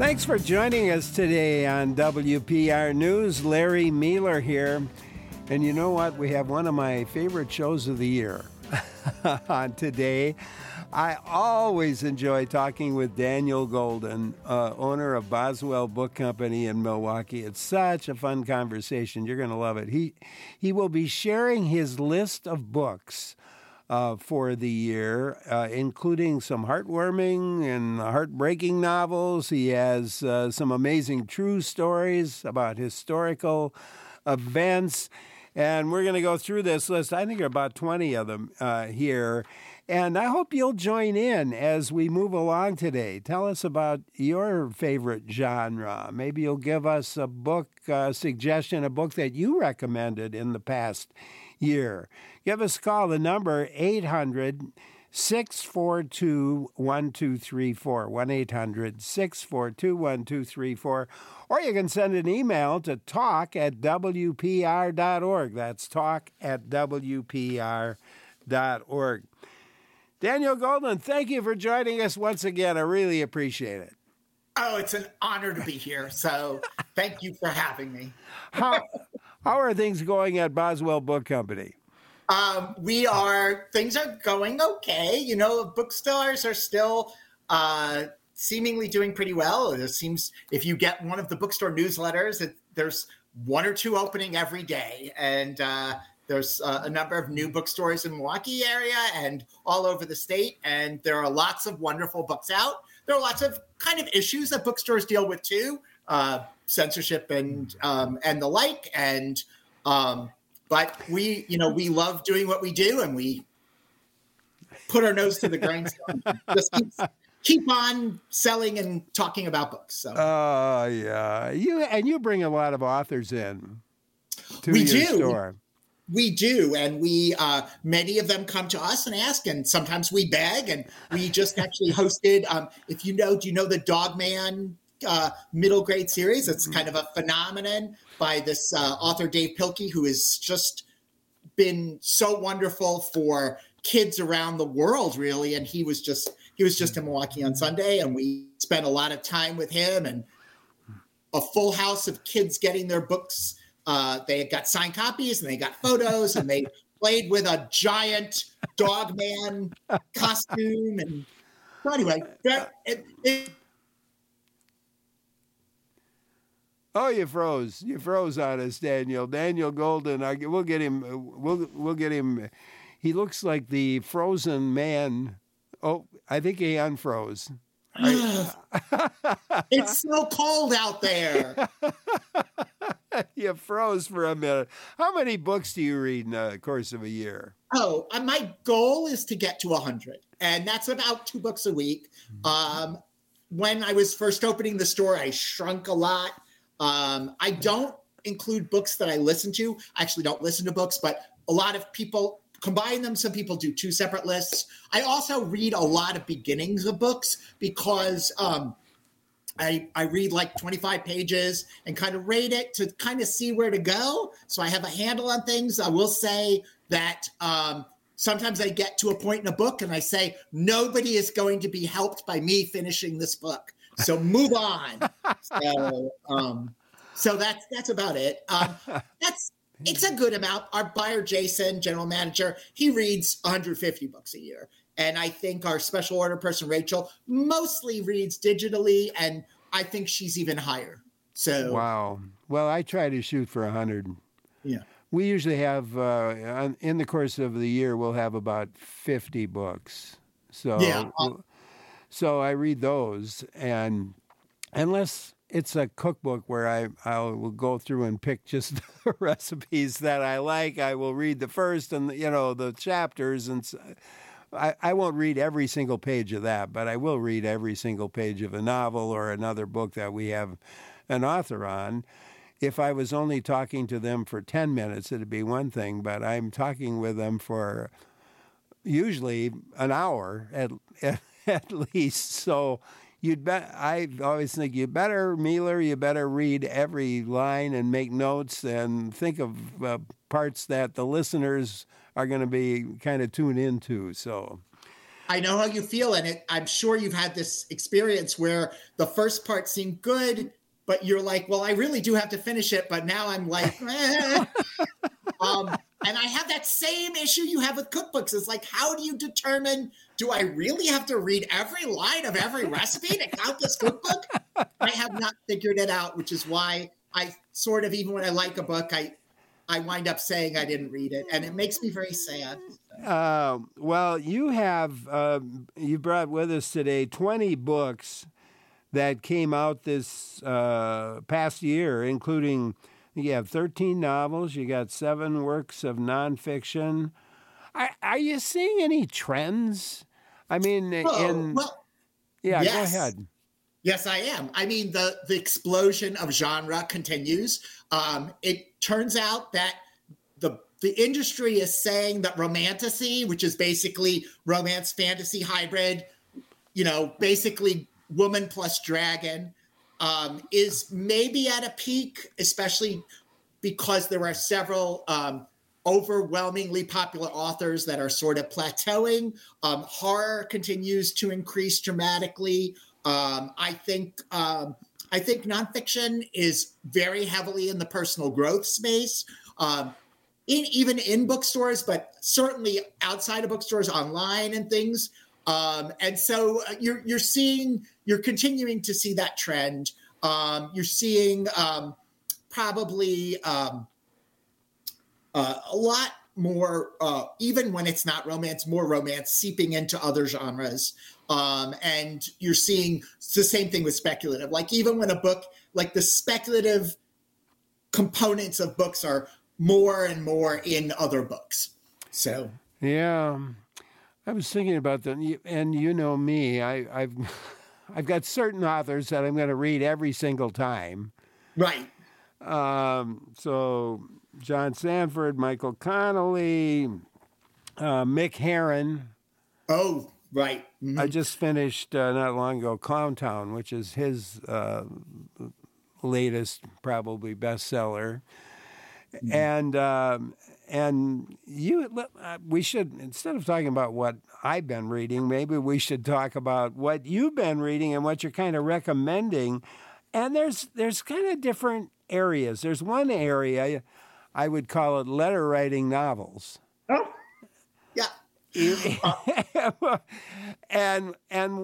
Thanks for joining us today on WPR News. Larry Mealer here. And you know what? We have one of my favorite shows of the year on today. I always enjoy talking with Daniel Golden, owner of Boswell Book Company in Milwaukee. It's such a fun conversation. You're going to love it. He will be sharing his list of books for the year, including some heartwarming and heartbreaking novels. He has some amazing true stories about historical events. And we're going to go through this list. I think there are about 20 of them here. And I hope you'll join in as we move along today. Tell us about your favorite genre. Maybe you'll give us a book suggestion, a book that you recommended in the past year. Give us a call. The number 800-642-1234, 1-800-642-1234. Or you can send an email to talk@wpr.org. That's talk@wpr.org. Daniel Golden, thank you for joining us once again. I really appreciate it. Oh, it's an honor to be here. So thank you for having me. How are things going at Boswell Book Company? Things are going okay. You know, bookstores are still seemingly doing pretty well. It seems if you get one of the bookstore newsletters, there's one or two opening every day. And there's a number of new bookstores in the Milwaukee area and all over the state. And there are lots of wonderful books out. There are lots of kind of issues that bookstores deal with too, censorship and the like. And but we love doing what we do, and we put our nose to the grindstone. Just keep on selling and talking about books. So. Yeah, you bring a lot of authors in to your store. We do, and we many of them come to us and ask, and sometimes we beg. And we just actually hosted. Do you know the Dog Man middle grade series? It's kind of a phenomenon by this author Dave Pilkey, who has just been so wonderful for kids around the world, really. And he was just in Milwaukee on Sunday, and we spent a lot of time with him and a full house of kids getting their books. They got signed copies and they got photos, and they played with a giant Dog Man costume. And so anyway, Oh, you froze. You froze on us, Daniel. Daniel Golden. We'll get him. We'll get him. He looks like the frozen man. Oh, I think he unfroze. It's so cold out there. You froze for a minute. How many books do you read in the course of a year? Oh, my goal is to get to 100, and that's about 2 books a week. When I was first opening the store, I shrunk a lot. I don't include books that I listen to. I actually don't listen to books, but a lot of people combine them. Some people do 2 separate lists. I also read a lot of beginnings of books because I read like 25 pages and kind of rate it to kind of see where to go. So I have a handle on things. I will say that sometimes I get to a point in a book and I say, nobody is going to be helped by me finishing this book. So move on. So that's about it. It's a good amount. Our buyer, Jason, general manager, he reads 150 books a year. And I think our special order person, Rachel, mostly reads digitally, and I think she's even higher. So wow. Well, I try to shoot for 100. Yeah. We usually have, in the course of the year, we'll have about 50 books. So yeah. So I read those, and unless it's a cookbook where I will go through and pick just the recipes that I like, I will read the first and the chapters, and I won't read every single page of that, but I will read every single page of a novel or another book that we have an author on. If I was only talking to them for 10 minutes, it'd be one thing, but I'm talking with them for usually an hour at least. So I always think you better read every line and make notes and think of parts that the listeners are going to be kind of tuned into. So I know how you feel, and I'm sure you've had this experience where the first part seemed good, but you're like, well, I really do have to finish it, but now I'm like, eh. And I have that same issue you have with cookbooks. It's like, how do you determine, do I really have to read every line of every recipe to count this cookbook? I have not figured it out, which is why I sort of, even when I like a book, I wind up saying I didn't read it, and it makes me very sad. Well, you brought with us today 20 books that came out this past year, including you have 13 novels, you got 7 works of nonfiction. Are you seeing any trends? I mean, yes. Go ahead. Yes, I am. I mean, the explosion of genre continues. It turns out that the industry is saying that romantasy, which is basically romance fantasy hybrid, basically woman plus dragon, is maybe at a peak, especially because there are several overwhelmingly popular authors that are sort of plateauing. Horror continues to increase dramatically. I think nonfiction is very heavily in the personal growth space, even in bookstores, but certainly outside of bookstores, online and things. And so you're continuing to see that trend. You're seeing probably a lot more, even when it's not romance, more romance seeping into other genres. And you're seeing the same thing with speculative. Like even when a book, like the speculative components of books are more and more in other books. So yeah, I was thinking about that, and you know me, I've got certain authors that I'm going to read every single time. Right. So John Sanford, Michael Connelly, Mick Herron. Oh, right. Mm-hmm. I just finished not long ago Clown Town, which is his latest, probably bestseller. Mm-hmm. And we should, instead of talking about what I've been reading, maybe we should talk about what you've been reading and what you're kind of recommending. And there's kind of different areas. There's one area, I would call it letter writing novels. Oh, yeah. And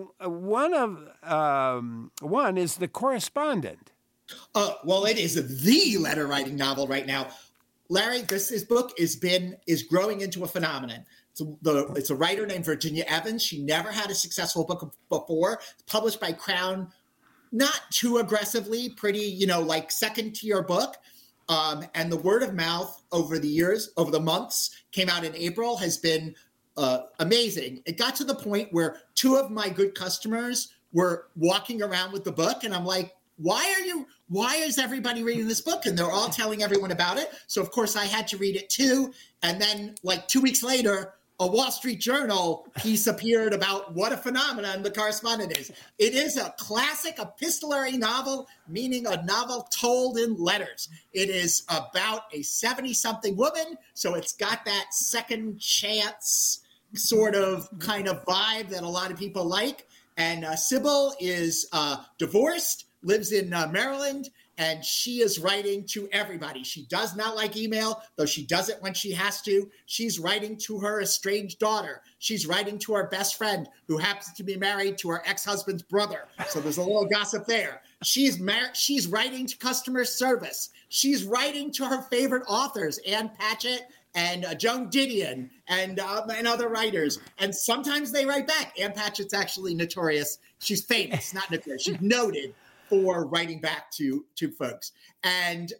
one is The Correspondent. Well, it is the letter writing novel right now. Larry, his book is growing into a phenomenon. It's a writer named Virginia Evans. She never had a successful book before. It's published by Crown, not too aggressively, pretty, like second tier book. And the word of mouth over the months, came out in April, has been amazing. It got to the point where 2 of my good customers were walking around with the book, and I'm like, why is everybody reading this book? And they're all telling everyone about it. So of course I had to read it too. And then like 2 weeks later, a Wall Street Journal piece appeared about what a phenomenon The Correspondent is. It is a classic epistolary novel, meaning a novel told in letters. It is about a 70-something woman. So it's got that second chance sort of kind of vibe that a lot of people like. And Sybil is divorced, lives in Maryland, and she is writing to everybody. She does not like email, though she does it when she has to. She's writing to her estranged daughter. She's writing to her best friend, who happens to be married to her ex-husband's brother. So there's a little gossip there. She's writing to customer service. She's writing to her favorite authors, Ann Patchett and Joan Didion and other writers. And sometimes they write back. Ann Patchett's actually notorious. She's famous, not notorious. She's noted for writing back to folks. And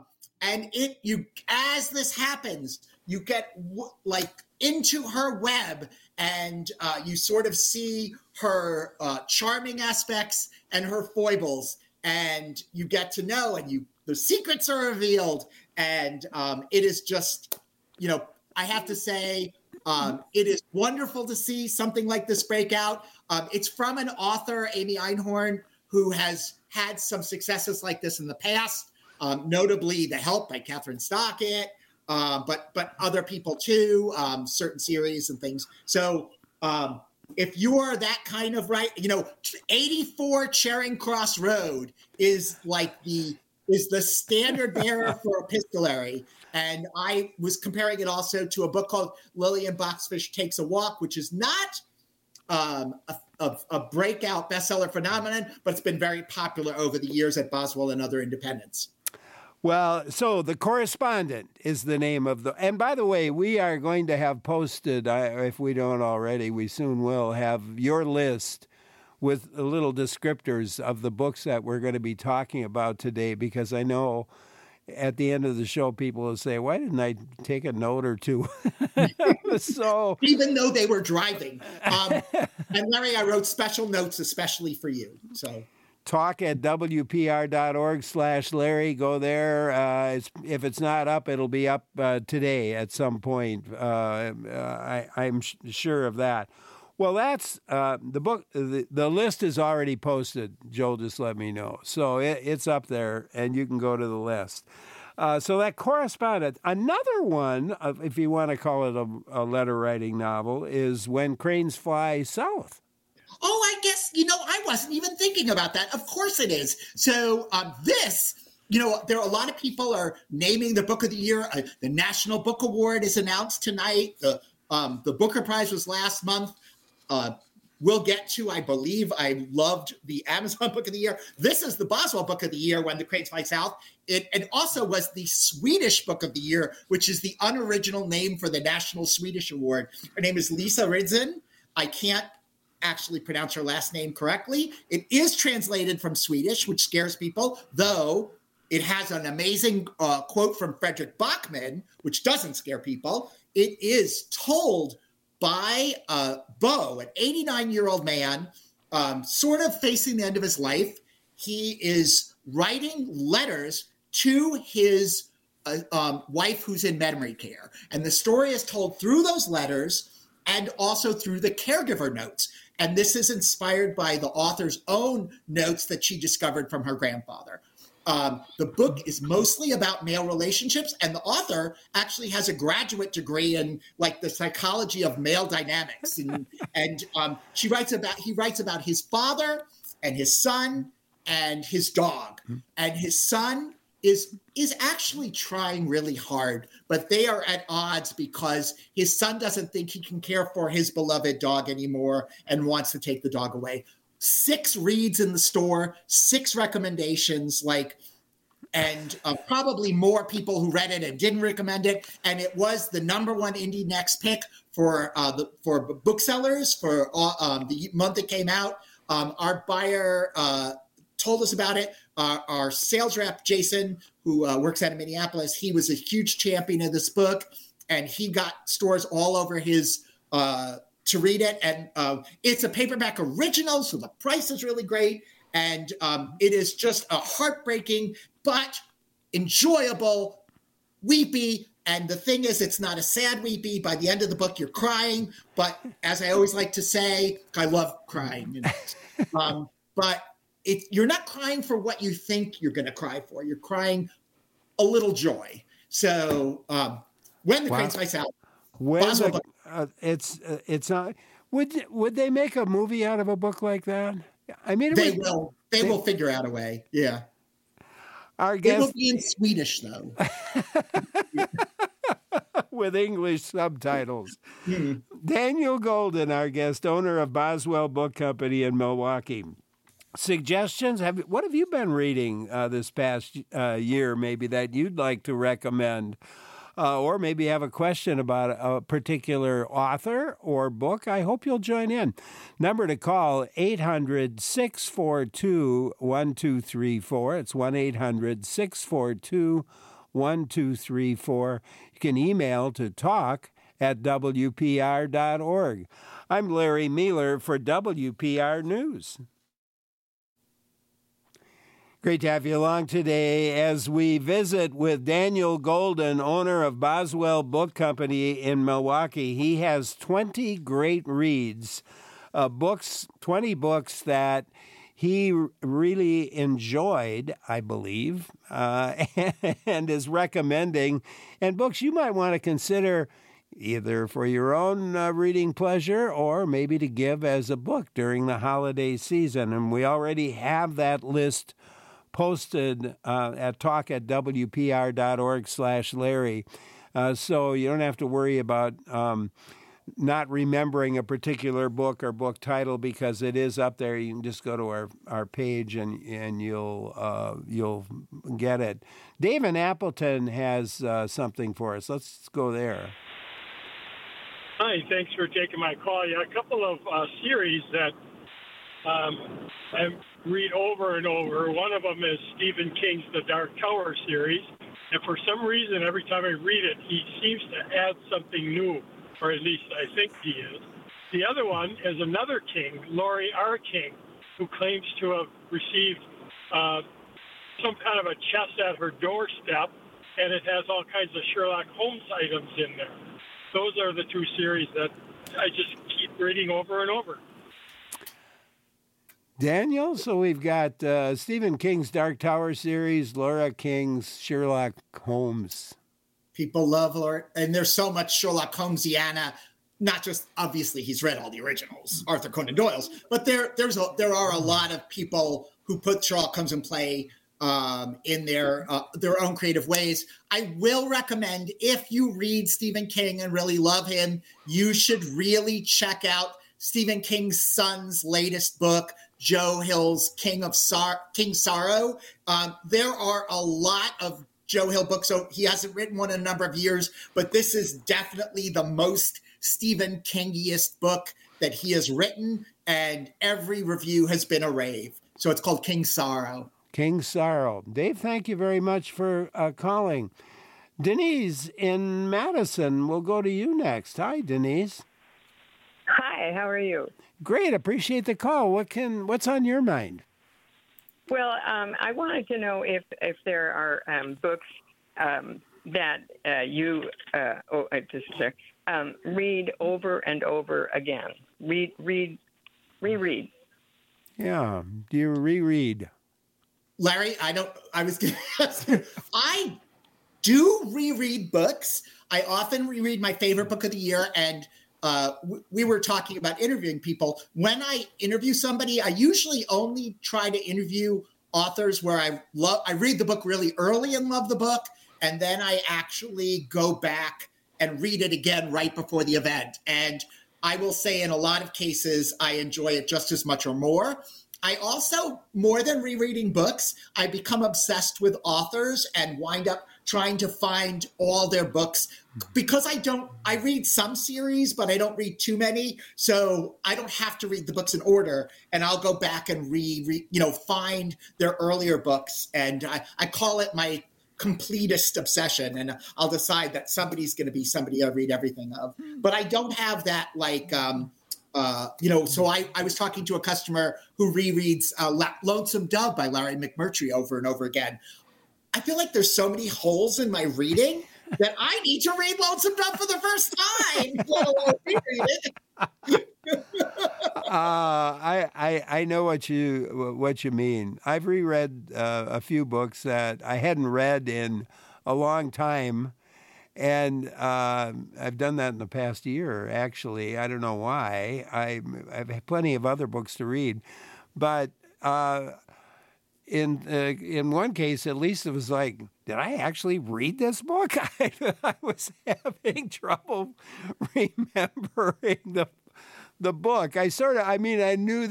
as this happens, you get into her web, and you sort of see her charming aspects and her foibles, and you get to know, and the secrets are revealed. And it is just, I have to say, it is wonderful to see something like this break out. It's from an author, Amy Einhorn, who has had some successes like this in the past, notably The Help by Catherine Stockett, but other people too, certain series and things. So if you are that kind of 84 Charing Cross Road is the standard bearer for epistolary. And I was comparing it also to a book called Lillian Boxfish Takes a Walk, which is not a breakout bestseller phenomenon, but it's been very popular over the years at Boswell and other independents. Well, so The Correspondent is the name of and by the way, we are going to have posted, if we don't already, we soon will have your list with little descriptors of the books that we're going to be talking about today, because I know at the end of the show, people will say, why didn't I take a note or two? So even though they were driving. And Larry, I wrote special notes especially for you. So talk at wpr.org/Larry. Go there. If it's not up, it'll be up today at some point. I'm sure of that. Well, that's the book. The list is already posted. Joel just let me know. So it's up there, and you can go to the list. So that Correspondent. Another one, if you want to call it a letter-writing novel, is When Cranes Fly South. Oh, I guess, I wasn't even thinking about that. Of course it is. So this, there are a lot of people are naming the book of the year. The National Book Award is announced tonight. The Booker Prize was last month. We'll get to, I believe, I loved the Amazon Book of the Year. This is the Boswell Book of the Year, When the Cranes Fly South. It also was the Swedish Book of the Year, which is the unoriginal name for the National Swedish Award. Her name is Lisa Ridzen. I can't actually pronounce her last name correctly. It is translated from Swedish, which scares people, though it has an amazing quote from Frederick Bachman, which doesn't scare people. It is told by Bo, an 89-year-old man, sort of facing the end of his life. He is writing letters to his wife who's in memory care. And the story is told through those letters and also through the caregiver notes. And this is inspired by the author's own notes that she discovered from her grandfather. The book is mostly about male relationships, and the author actually has a graduate degree in the psychology of male dynamics. And he writes about his father and his son and his dog. And his son is actually trying really hard, but they are at odds because his son doesn't think he can care for his beloved dog anymore and wants to take the dog away. 6 reads in the store, 6 recommendations, and probably more people who read it and didn't recommend it. And it was the #1 Indie Next pick for booksellers for the month it came out. Our buyer told us about it. Our sales rep, Jason, who works out of Minneapolis, he was a huge champion of this book, and he got stores all over his to read it. And it's a paperback original, so the price is really great. And it is just a heartbreaking but enjoyable, weepy. And the thing is, it's not a sad weepy. By the end of the book, you're crying. But as I always like to say, I love crying. But you're not crying for what you think you're going to cry for. You're crying a little joy. So When the Cranes Fly South, it's not. Would they make a movie out of a book like that? I mean, they will figure out a way. Yeah. Our guest, it will be in Swedish though, with English subtitles. Daniel Golden, our guest, owner of Boswell Book Company in Milwaukee. Suggestions? What have you been reading this past year, maybe, that you'd like to recommend? Or maybe have a question about a particular author or book? I hope you'll join in. Number to call, 800-642-1234. It's 1-800-642-1234. You can email to talk@wpr.org. I'm Larry Mealer for WPR News. Great to have you along today as we visit with Daniel Golden, owner of Boswell Book Company in Milwaukee. He has 20 great reads, 20 books that he really enjoyed, I believe, and is recommending, and books you might want to consider either for your own reading pleasure or maybe to give as a book during the holiday season. And we already have that list posted at talk@wpr.org/Larry. So you don't have to worry about not remembering a particular book or book title because it is up there. You can just go to our page and you'll get it. Dave in Appleton has something for us. Let's go there. Hi, thanks for taking my call. Yeah, a couple of series that I read over and over. One of them is Stephen King's The Dark Tower series. And for some reason, every time I read it, he seems to add something new, or at least I think he is. The other one is another King, Laurie R. King, who claims to have received some kind of a chest at her doorstep, and it has all kinds of Sherlock Holmes items in there. Those are the two series that I just keep reading over and over. Daniel, so we've got Stephen King's Dark Tower series, Laura King's Sherlock Holmes. People love Laura, and there's so much Sherlock Holmesiana. Not just, obviously, he's read all the originals, Arthur Conan Doyle's, but there are a lot of people who put Sherlock Holmes in play in their own creative ways. I will recommend, if you read Stephen King and really love him, you should really check out Stephen King's son's latest book, Joe Hill's King Sorrow. There are a lot of Joe Hill books, so he hasn't written one in a number of years, but this is definitely the most Stephen Kingiest book that he has written, and every review has been a rave. So it's called King Sorrow. King Sorrow. Dave, thank you very much for calling. Denise in Madison, we'll go to you next. Hi, Denise. Hi, how are you? Great, appreciate the call. What's on your mind? Well, I wanted to know if there are books that you read over and over again. Reread. Yeah. Do you reread? Larry, I was going to ask you. I do reread books. I often reread my favorite book of the year, and we were talking about interviewing people. When I interview somebody, I usually only try to interview authors where I read the book really early and love the book, and then I actually go back and read it again right before the event. And I will say in a lot of cases, I enjoy it just as much or more. I also, more than rereading books, I become obsessed with authors and wind up trying to find all their books because I read some series, but I don't read too many. So I don't have to read the books in order, and I'll go back and find their earlier books. And I call it my completist obsession, and I'll decide that somebody's going to be somebody I read everything of. But I don't have that so I was talking to a customer who rereads Lonesome Dove by Larry McMurtry over and over again. I feel like there's so many holes in my reading that I need to read Lonesome Dove for the first time, let alone reread it. I know what you mean. I've reread a few books that I hadn't read in a long time. And I've done that in the past year, actually. I don't know why. I've had plenty of other books to read. But in one case, at least, it was like, did I actually read this book? I was having trouble remembering the book. I knew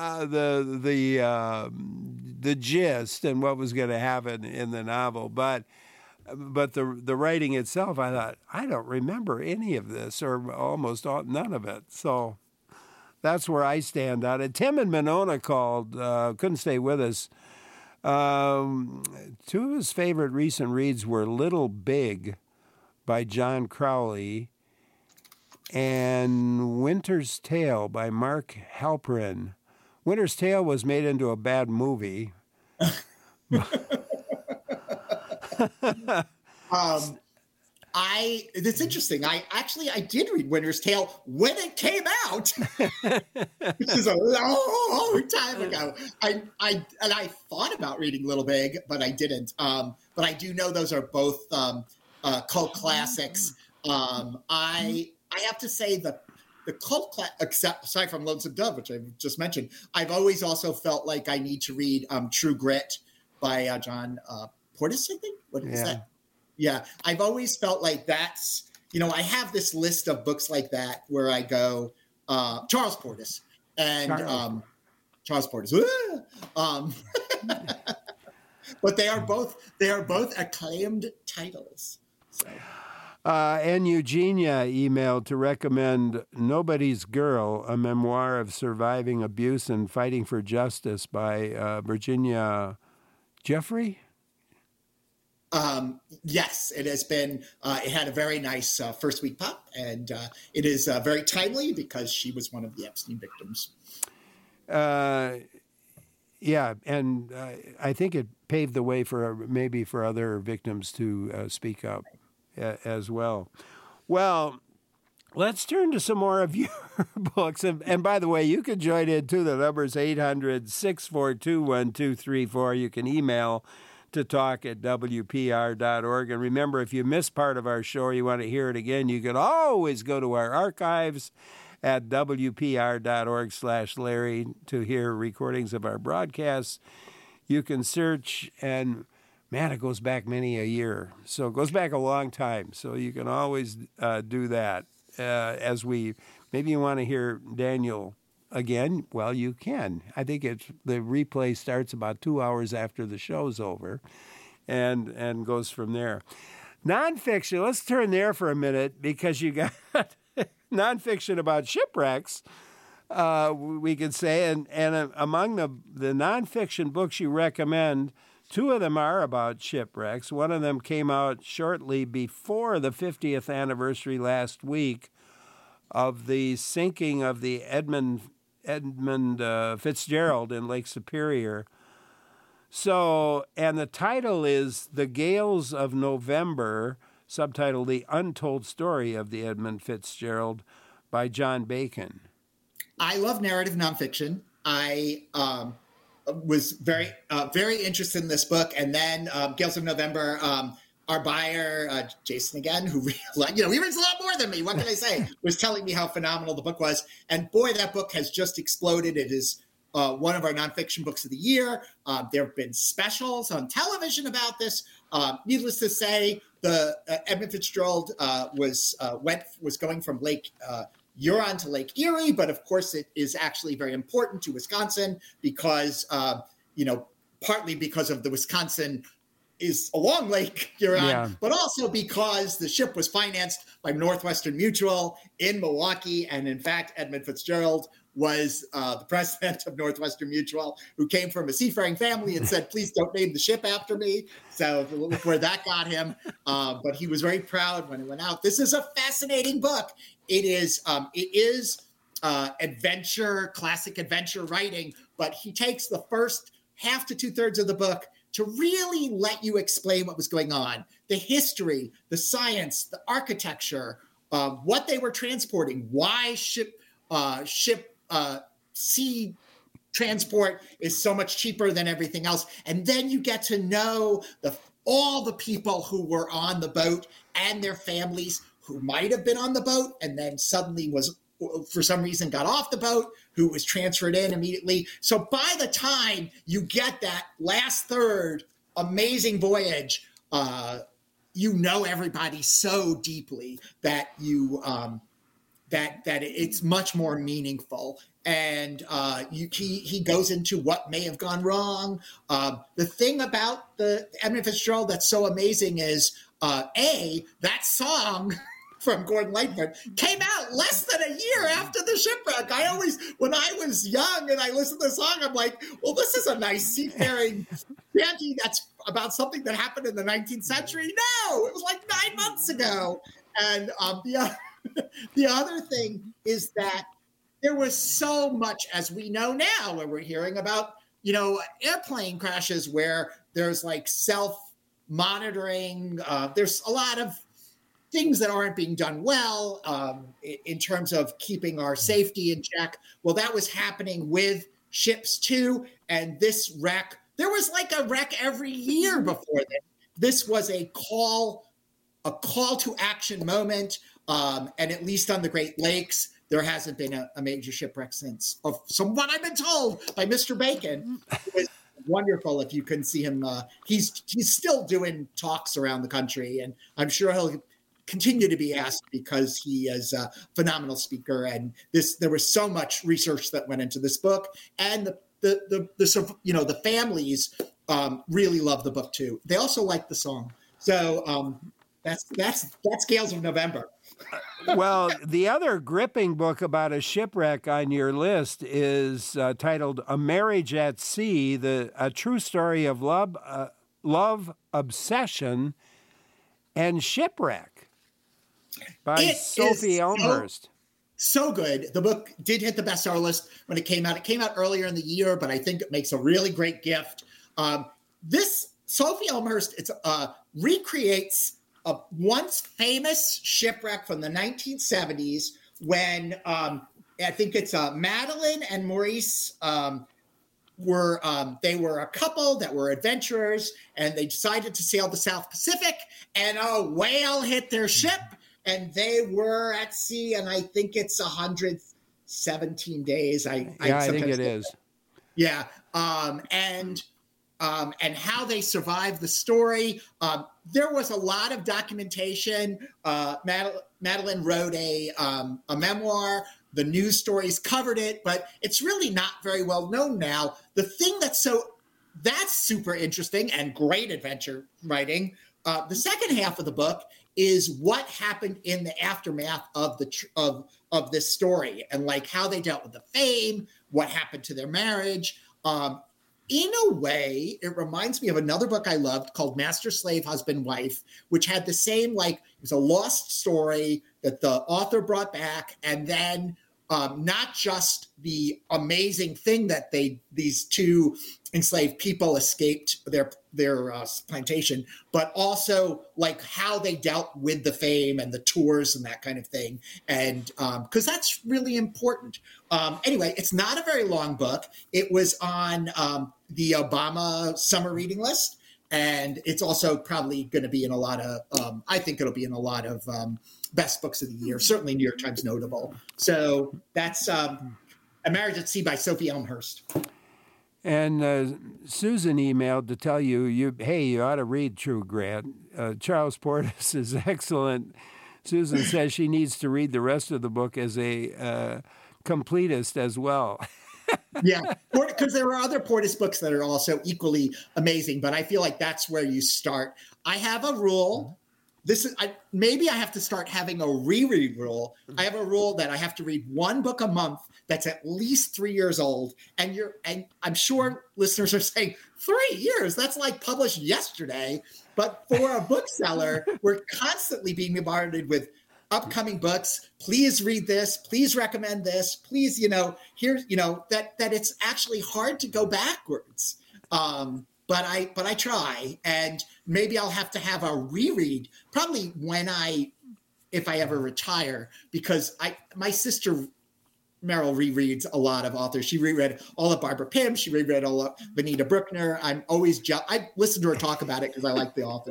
the gist and what was going to happen in the novel, but the writing itself, I thought, I don't remember any of this or almost none of it. So that's where I stand on it. Tim and Monona called, couldn't stay with us. Two of his favorite recent reads were Little Big by John Crowley and Winter's Tale by Mark Halperin. Winter's Tale was made into a bad movie. It's interesting. I did read Winter's Tale when it came out, which is a long time ago. I thought about reading Little Big, but I didn't. But I do know those are both cult classics. I have to say the cult class, except aside from Lonesome Dove, which I just mentioned, I've always also felt like I need to read True Grit by John Portis, I think. What is that? Yeah, I've always felt like that's, I have this list of books like that where I go, Charles Portis and Charles Portis. But they are both acclaimed titles. So. And Eugenia emailed to recommend Nobody's Girl, a memoir of surviving abuse and fighting for justice by Virginia Jeffrey. Yes, it has been. It had a very nice first week pop, and it is very timely because she was one of the Epstein victims. Yeah, and I think it paved the way for other victims to speak up as well. Well, let's turn to some more of your books. And by the way, you can join in too. The number is 800-642-1234. You can email to talk@wpr.org. And remember, if you missed part of our show or you want to hear it again, you can always go to our archives at wpr.org/Larry to hear recordings of our broadcasts. You can search, and man, it goes back many a year. So it goes back a long time. So you can always do that. Maybe you want to hear Daniel again, well, you can. I think the replay starts about 2 hours after the show's over and goes from there. Nonfiction, let's turn there for a minute because you got nonfiction about shipwrecks, we could say. And among the nonfiction books you recommend, 2 of them are about shipwrecks. One of them came out shortly before the 50th anniversary last week of the sinking of the Edmund Fitzgerald in Lake Superior. So, and the title is The Gales of November, subtitled The Untold Story of the Edmund Fitzgerald by John Bacon. I love narrative nonfiction. I was very interested in this book. And then Gales of November, our buyer, Jason again, who he reads a lot more than me. What can I say? Was telling me how phenomenal the book was. And boy, that book has just exploded. It is one of our nonfiction books of the year. There have been specials on television about this. Needless to say, the Edmund Fitzgerald was going from Lake Huron to Lake Erie, but of course it is actually very important to Wisconsin because partly because of the Wisconsin is along Lake Huron, but also because the ship was financed by Northwestern Mutual in Milwaukee. And in fact, Edmund Fitzgerald was the president of Northwestern Mutual, who came from a seafaring family and said, please don't name the ship after me. So look where that got him. But he was very proud when it went out. This is a fascinating book. It is adventure, classic adventure writing, but he takes the first half to 2/3 of the book to really let you explain what was going on, the history, the science, the architecture, what they were transporting, why sea transport is so much cheaper than everything else. And then you get to know all the people who were on the boat and their families who might have been on the boat and then suddenly was, for some reason, got off the boat, who was transferred in immediately. So by the time you get that last third amazing voyage, you know everybody so deeply that you that it's much more meaningful. And he goes into what may have gone wrong. The thing about the Edmund Fitzgerald that's so amazing is that song from Gordon Lightfoot came out less than a year after the shipwreck. When I was young and I listened to the song, I'm like, well, this is a nice seafaring shanty that's about something that happened in the 19th century. No, it was like 9 months ago. And the other thing is that there was so much, as we know now, where we're hearing about, airplane crashes where there's like self-monitoring. There's a lot of things that aren't being done well in terms of keeping our safety in check. Well, that was happening with ships too. And this wreck, there was like a wreck every year before that. This was a call a call to action moment. And at least on the Great Lakes, there hasn't been a major shipwreck since. From what I've been told by Mr. Bacon, it was wonderful if you can see him. He's still doing talks around the country, and I'm sure he'll continue to be asked because he is a phenomenal speaker. And there was so much research that went into this book, and the families really love the book too. They also like the song. So that's Gales of November. Well, the other gripping book about a shipwreck on your list is titled "A Marriage at Sea: A True Story of Love, Obsession, and Shipwreck" by Sophie Elmhurst. So good. The book did hit the bestseller list when it came out. It came out earlier in the year, but I think it makes a really great gift. This Sophie Elmhurst recreates a once famous shipwreck from the 1970s when I think it's Madeline and Maurice were a couple that were adventurers, and they decided to sail the South Pacific, and a whale hit their ship, and they were at sea, and I think it's 117 days. I think it is. Yeah. And how they survived the story. There was a lot of documentation. Madeline wrote a memoir. The news stories covered it, but it's really not very well known now. The thing that's super interesting and great adventure writing. The second half of the book is what happened in the aftermath of this story, and like how they dealt with the fame, what happened to their marriage. In a way, it reminds me of another book I loved called Master, Slave, Husband, Wife, which had the same, it was a lost story that the author brought back, and then not just the amazing thing that these two enslaved people escaped their plantation, but also like how they dealt with the fame and the tours and that kind of thing. And because that's really important. Anyway, it's not a very long book. It was on the Obama summer reading list. And it's also probably going to be in a lot of, I think it'll be in a lot of best books of the year, certainly New York Times notable. So that's A Marriage at Sea by Sophie Elmhurst. And Susan emailed to tell you, you ought to read True Grit. Charles Portis is excellent. Susan says she needs to read the rest of the book as a completist as well. Yeah, because there are other Portis books that are also equally amazing, but I feel like that's where you start. I have a rule. Maybe I have to start having a reread rule. I have a rule that I have to read one book a month that's at least 3 years old. And I'm sure listeners are saying 3 years. That's like published yesterday. But for a bookseller, we're constantly being bombarded with upcoming books. Please read this. Please recommend this. Please, that it's actually hard to go backwards. But I try, and maybe I'll have to have a reread probably if I ever retire, because my sister Meryl rereads a lot of authors. She reread all of Barbara Pym. She reread all of Vanita Bruckner. I'm always I listen to her talk about it because I like the author.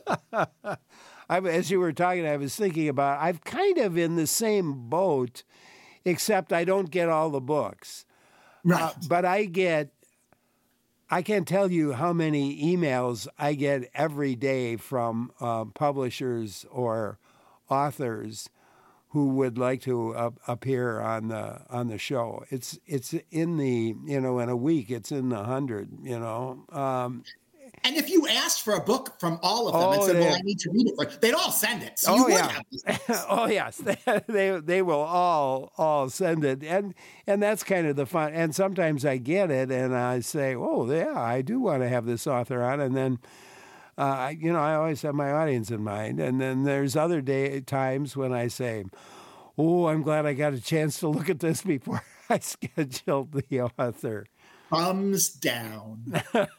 As you were talking, I was thinking about, I'm kind of in the same boat, except I don't get all the books. Right. But I can't tell you how many emails I get every day from publishers or authors who would like to appear on the show. It's in the, in a week, it's in the 100, And if you asked for a book from all of them and said, well, I need to read it, they'd all send it. So you would have this. Oh, yes. They will all send it. And that's kind of the fun. And sometimes I get it and I say, oh, yeah, I do want to have this author on. And then, I always have my audience in mind. And then there's other times when I say, oh, I'm glad I got a chance to look at this before I scheduled the author. Thumbs down.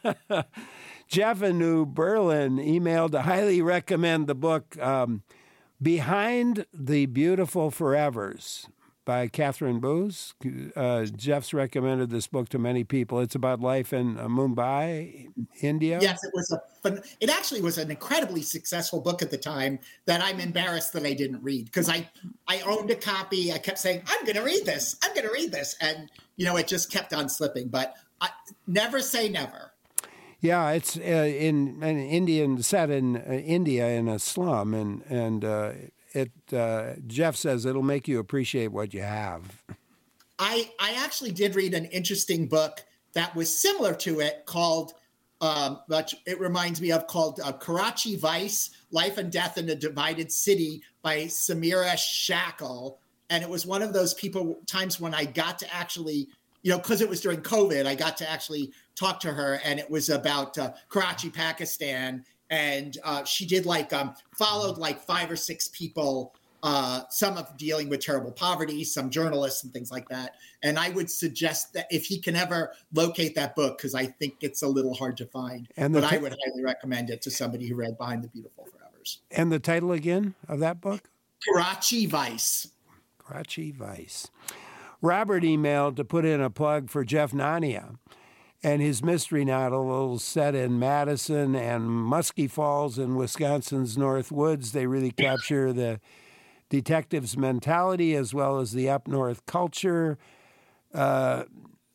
Jeff in New Berlin emailed to highly recommend the book Behind the Beautiful Forevers by Catherine Booz. Jeff's recommended this book to many people. It's about life in Mumbai, India. Yes, it actually was an incredibly successful book at the time that I'm embarrassed that I didn't read, because I owned a copy. I kept saying, I'm going to read this. I'm going to read this. And, it just kept on slipping. But never say never. Yeah, it's in an Indian set in India in a slum, and Jeff says it'll make you appreciate what you have. I actually did read an interesting book that was similar to it called, it reminds me of, called Karachi Vice, Life and Death in a Divided City by Samira Shackle. And it was one of those times when I got to actually, because it was during COVID, I got to actually talk to her, and it was about Karachi, Pakistan. And she did followed 5 or 6 people, some of dealing with terrible poverty, some journalists and things like that. And I would suggest that if he can ever locate that book, because I think it's a little hard to find, but I would highly recommend it to somebody who read Behind the Beautiful Forevers. And the title again of that book? Karachi Vice. Karachi Vice. Robert emailed to put in a plug for Jeff Nania and his mystery novel set in Madison and Muskie Falls in Wisconsin's North Woods. They really capture the detective's mentality as well as the up north culture. And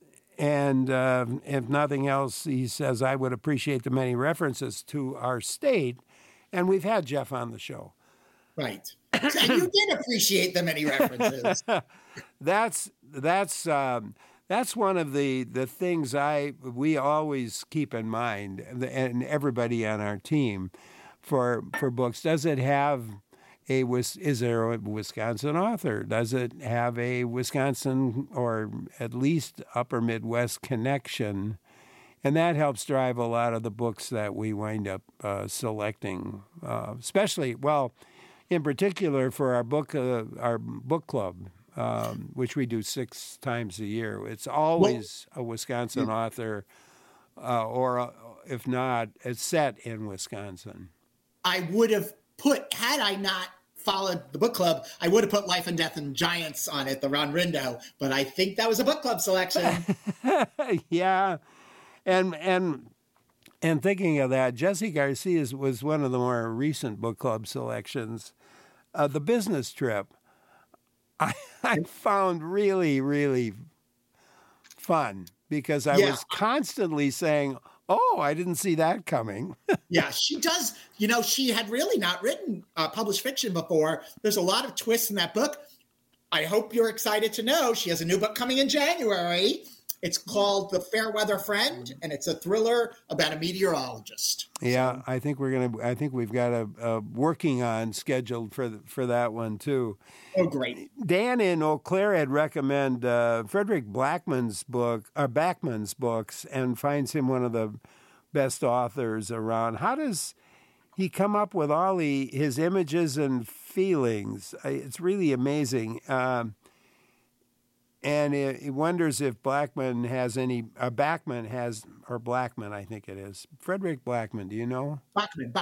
if nothing else, he says, I would appreciate the many references to our state. And we've had Jeff on the show. Right. And you did appreciate the many references. That's one of the things we always keep in mind, and everybody on our team for books. Does it have is there a Wisconsin author? Does it have a Wisconsin or at least upper Midwest connection? And that helps drive a lot of the books that we wind up selecting, especially, in particular for our book club, which we do 6 times a year. It's always a Wisconsin author, or if not, it's set in Wisconsin. I would have had I not followed the book club, I would have put Life and Death and Giants on it, the Ron Rindo, but I think that was a book club selection. Yeah. And thinking of that, Jesse Garcia was one of the more recent book club selections. The business trip, I found really, really fun because I was constantly saying, oh, I didn't see that coming. Yeah, she does. She had really not written published fiction before. There's a lot of twists in that book. I hope you're excited to know she has a new book coming in January. It's called The Fairweather Friend, and it's a thriller about a meteorologist. Yeah, I think we've got a working on scheduled for that one too. Oh, great! Dan in Eau Claire had recommend Frederick Backman's books, and finds him one of the best authors around. How does he come up with all his images and feelings? It's really amazing. And he wonders if Blackman, I think it is. Frederick Blackman, do you know? Bachman.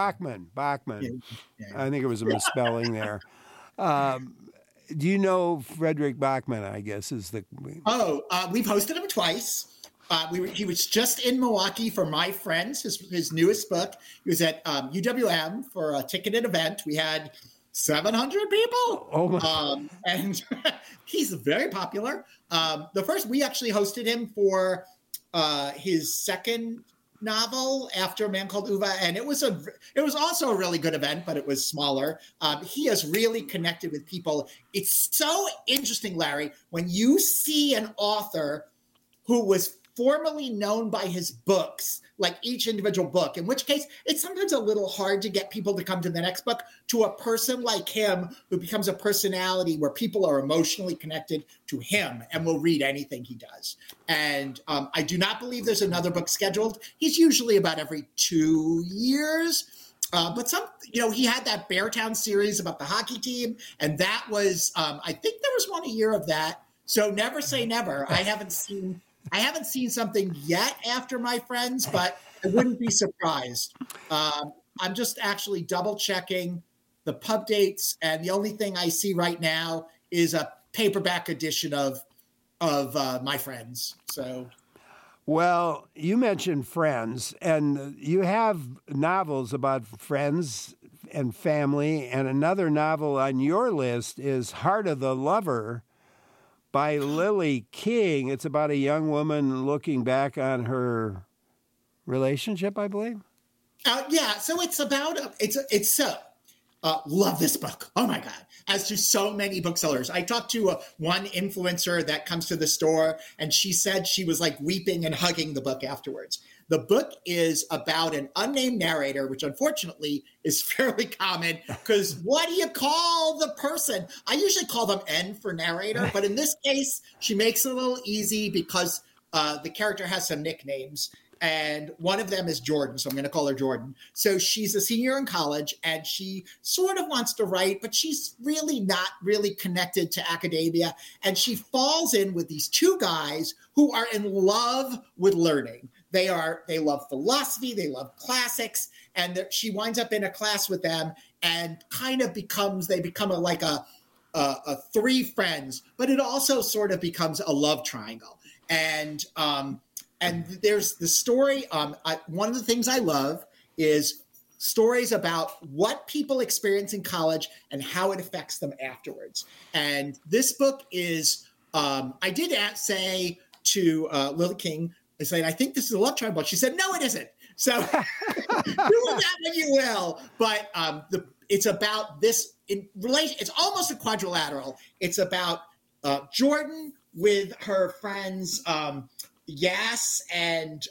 Yeah. I think it was a misspelling there. Do you know Frederick Bachman, I guess, is the... we've hosted him twice. He was just in Milwaukee for My Friends, his newest book. He was at UWM for a ticketed event. We had 700 people. And he's very popular. We actually hosted him for his second novel, After a Man Called Uva, and it was also a really good event, but it was smaller. He has really connected with people. It's so interesting, Larry, when you see an author who was formerly known by his books, like each individual book, in which case it's sometimes a little hard to get people to come to the next book, to a person like him who becomes a personality where people are emotionally connected to him and will read anything he does. And I do not believe there's another book scheduled. He's usually about every 2 years. But he had that Beartown series about the hockey team, and that was, I think there was one a year of that. So never say never. I haven't seen something yet after My Friends, but I wouldn't be surprised. I'm just actually double checking the pub dates, and the only thing I see right now is a paperback edition of My Friends. So. Well, you mentioned friends, and you have novels about friends and family, and another novel on your list is Heart of the Lover by Lily King. It's about a young woman looking back on her relationship, I believe. Yeah, so it's about love this book. Oh my God. As do so many booksellers. I talked to one influencer that comes to the store, and she said she was like weeping and hugging the book afterwards. The book is about an unnamed narrator, which unfortunately is fairly common, because what do you call the person? I usually call them N for narrator, but in this case, she makes it a little easy because the character has some nicknames. And one of them is Jordan, so I'm going to call her Jordan. So she's a senior in college, and she sort of wants to write, but she's really not really connected to academia. And she falls in with these two guys who are in love with learning. They love philosophy, they love classics, and she winds up in a class with them, and kind of they become a three friends, but it also sort of becomes a love triangle. And there's the story. One of the things I love is stories about what people experience in college and how it affects them afterwards. And this book is, I did say to Lily King, I said, I think this is a love triangle. She said, no, it isn't. So do with that when you will. But it's about this in relation. It's almost a quadrilateral. It's about Jordan with her friends, Yash and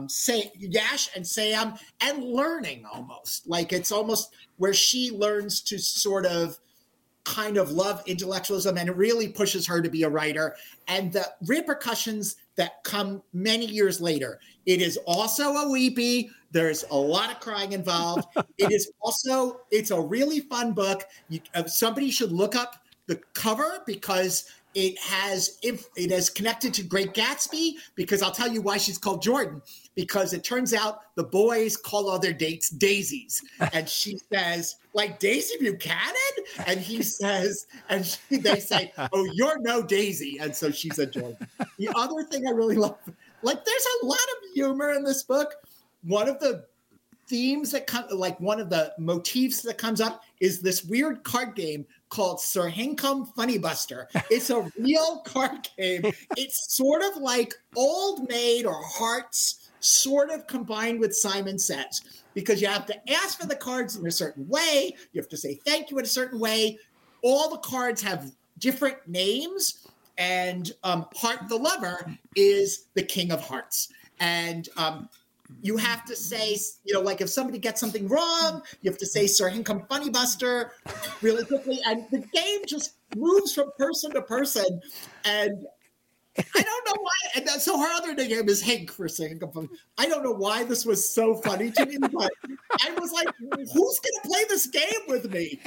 Sam, and learning almost. Like it's almost where she learns to sort of kind of love intellectualism, and it really pushes her to be a writer, and the repercussions that come many years later. It is also a weepy. There's a lot of crying involved. It's a really fun book. Somebody should look up the cover because it has connected to Great Gatsby, because I'll tell you why she's called Jordan, because it turns out the boys call all their dates daisies. And she says, like Daisy Buchanan? And he says, they say, oh, you're no Daisy. And so she's a Jordan. The other thing I really love, like there's a lot of humor in this book. One of the themes one of the motifs that comes up is this weird card game called Sir Hincombe Funny Buster. It's a real card game. It's sort of like Old Maid or Hearts, sort of combined with Simon Says, because you have to ask for the cards in a certain way. You have to say thank you in a certain way. All the cards have different names, and Heart the Lover is the King of Hearts. And you have to say, like if somebody gets something wrong, you have to say Sir Hincombe Funny Buster really quickly. And the game just moves from person to person. And I don't know why. And so her other name is Hank for Sir Hincombe Funny. I don't know why this was so funny to me, but I was like, who's going to play this game with me?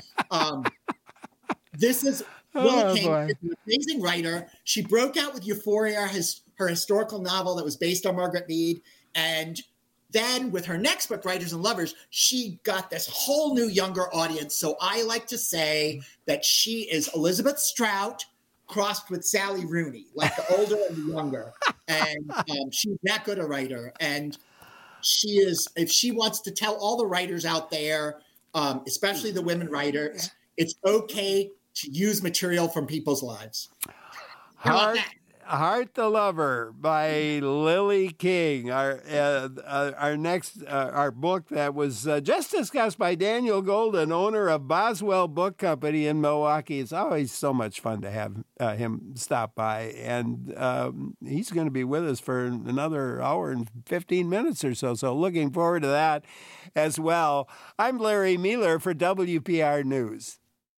This is Lily King, is an amazing writer. She broke out with Euphoria, her historical novel that was based on Margaret Mead. And then with her next book, Writers and Lovers, she got this whole new younger audience. So I like to say that she is Elizabeth Strout crossed with Sally Rooney, like the older and the younger. And she's that good a writer. And she is, if she wants to tell all the writers out there, especially the women writers, it's okay to use material from people's lives. Heart the Lover by Lily King. Our next book that was just discussed by Daniel Golden, owner of Boswell Book Company in Milwaukee. It's always so much fun to have him stop by, and he's going to be with us for another hour and 15 minutes or so. So looking forward to that as well. I'm Larry Mealer for WPR News.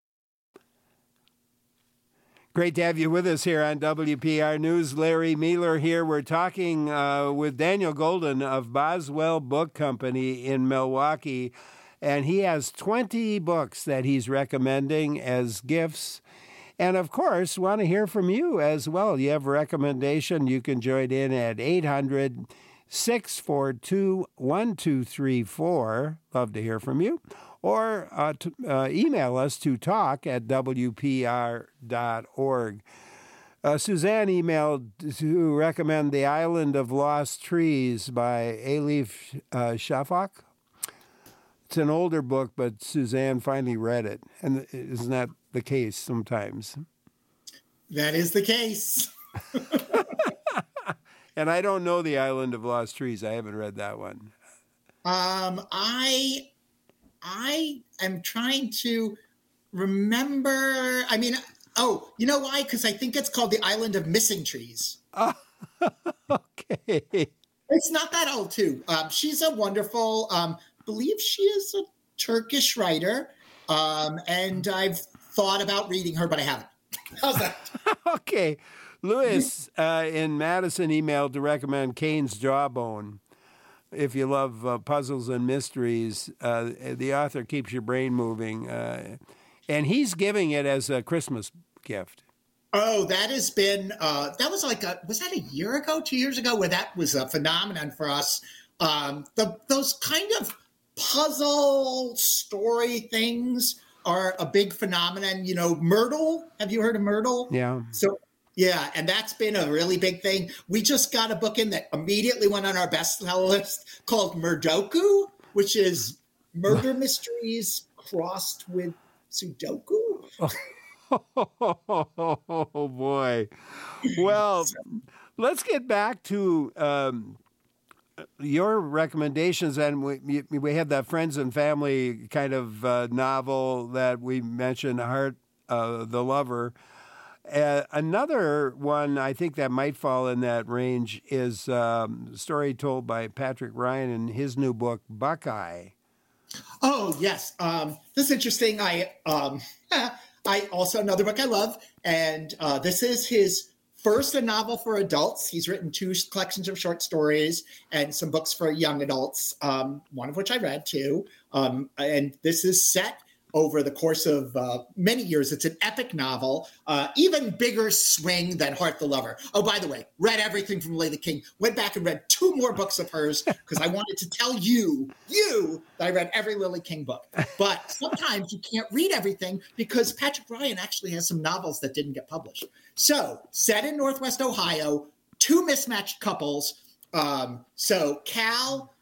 Great to have you with us here on WPR News. Larry Mealer here. We're talking with Daniel Golden of Boswell Book Company in Milwaukee, and he has 20 books that he's recommending as gifts. And, of course, want to hear from you as well. You have a recommendation, you can join in at 800-642-1234. Love to hear from you. or email us to talk@wpr.org. Suzanne emailed to recommend The Island of Lost Trees by Elif Shafak. It's an older book, but Suzanne finally read it. And isn't that the case sometimes? That is the case. And I don't know The Island of Lost Trees. I haven't read that one. I am trying to remember. I mean, oh, you know why? Because I think it's called The Island of Missing Trees. Okay. It's not that old, too. She's a wonderful, believe she is a Turkish writer. And I've thought about reading her, but I haven't. How's that? Okay. Lewis in Madison emailed to recommend Cain's Jawbone. If you love puzzles and mysteries, the author keeps your brain moving. And he's giving it as a Christmas gift. Oh, that has been, that was like, was that a year ago, 2 years ago, where that was a phenomenon for us? Those kind of puzzle story things are a big phenomenon. You know, Myrtle, have you heard of Myrtle? Yeah. So, yeah, and that's been a really big thing. We just got a book in that immediately went on our bestseller list called Murdoku, which is murder mysteries crossed with Sudoku. Oh, boy. Well, let's get back to your recommendations. And we had that Friends and Family kind of novel that we mentioned, Heart the Lover. Another one I think that might fall in that range is a story told by Patrick Ryan in his new book, Buckeye. Oh, yes. This is interesting. I also, another book I love, and this is his first novel for adults. He's written 2 collections of short stories and some books for young adults, one of which I read too. And this is set over the course of many years. It's an epic novel, even bigger swing than Heart the Lover. Oh, by the way, read everything from Layla King. Went back and read 2 more books of hers because I wanted to tell you that I read every Lily King book. But sometimes you can't read everything because Patrick Ryan actually has some novels that didn't get published. So, set in Northwest Ohio, 2 mismatched couples. So Cal,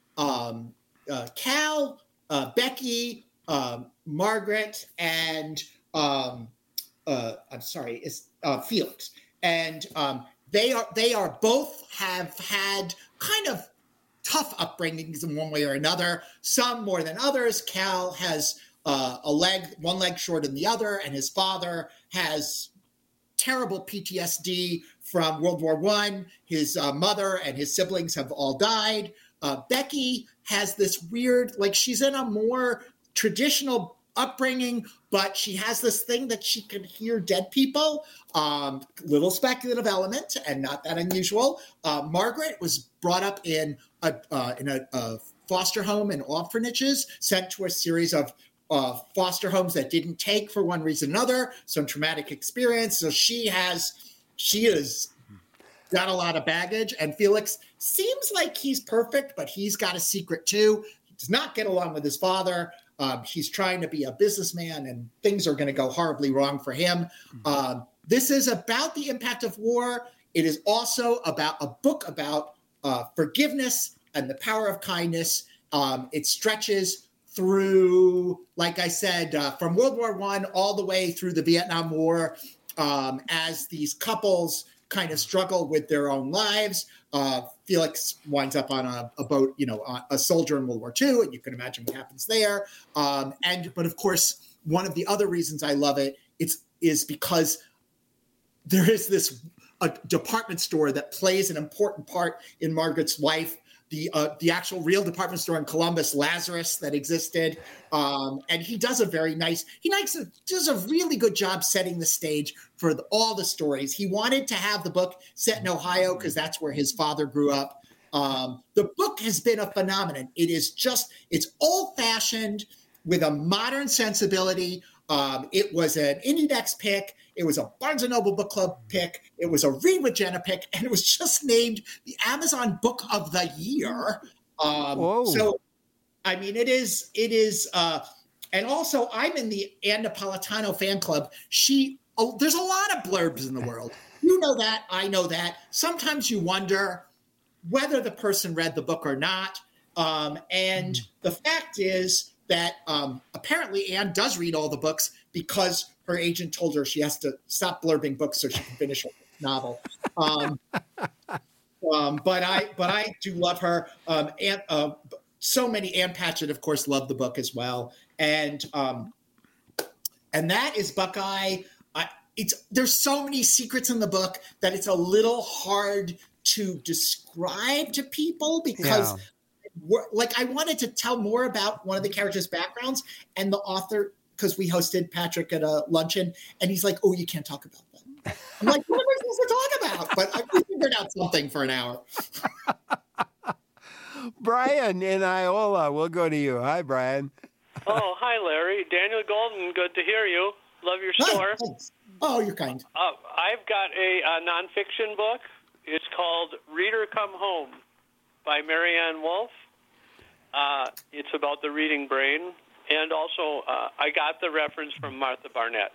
Becky, Margaret, and Felix, and they are both have had kind of tough upbringings in one way or another. Some more than others. Cal has one leg shorter than the other, and his father has terrible PTSD from World War I. His mother and his siblings have all died. Becky has this weird, like she's in a more traditional upbringing, but she has this thing that she can hear dead people. Little speculative element, and not that unusual. Margaret was brought up in a foster home and orphanages, sent to a series of foster homes that didn't take for one reason or another, some traumatic experience. So she has got a lot of baggage. And Felix seems like he's perfect, but he's got a secret too. He does not get along with his father. He's trying to be a businessman, and things are going to go horribly wrong for him. This is about the impact of war. It is also about a book about forgiveness and the power of kindness. It stretches through, like I said, from World War I all the way through the Vietnam War, as these couples kind of struggle with their own lives. Felix winds up on a boat, a soldier in World War II, and you can imagine what happens there. But of course, one of the other reasons I love it is because there is a department store that plays an important part in Margaret's life. The actual real department store in Columbus, Lazarus, that existed. And he does does a really good job setting the stage for all the stories. He wanted to have the book set in Ohio because that's where his father grew up. The book has been a phenomenon. It's old-fashioned with a modern sensibility. It was an IndieDex pick. It was a Barnes & Noble Book Club pick. It was a Read with Jenna pick, and it was just named the Amazon Book of the Year. So, I mean, it is And also, I'm in the Ann Napolitano fan club. There's a lot of blurbs in the world. You know that. I know that. Sometimes you wonder whether the person read the book or not. And the fact is that apparently Anne does read all the books because her agent told her she has to stop blurbing books so she can finish her novel. But I do love her. So many Ann Patchett, of course, loved the book as well. And that is Buckeye. There's so many secrets in the book that it's a little hard to describe to people because I wanted to tell more about one of the characters' backgrounds, and the author, because we hosted Patrick at a luncheon, and he's like, "Oh, you can't talk about that." I'm like, "What am I supposed to talk about?" But I figured out something for an hour. Brian in Iola, we'll go to you. Hi, Brian. Oh, hi, Larry. Daniel Golden, good to hear you. Love your store. Oh, you're kind. I've got a nonfiction book. It's called Reader Come Home by Marianne Wolf. It's about the reading brain. And also, I got the reference from Martha Barnett.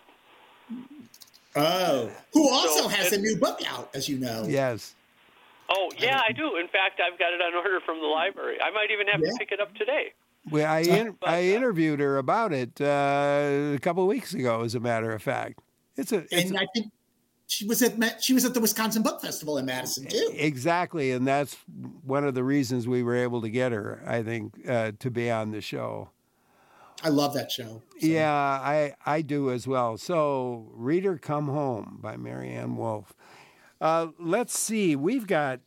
Oh, who also has a new book out, as you know. Yes. Oh, yeah, I do. In fact, I've got it on order from the library. I might even have to pick it up today. Well, I interviewed her about it a couple of weeks ago, as a matter of fact. I think she was at the Wisconsin Book Festival in Madison too. Exactly, and that's one of the reasons we were able to get her, I think, to be on the show. I love that show. So. Yeah, I do as well. So, Reader Come Home by Marianne Wolf. Let's see. We've got,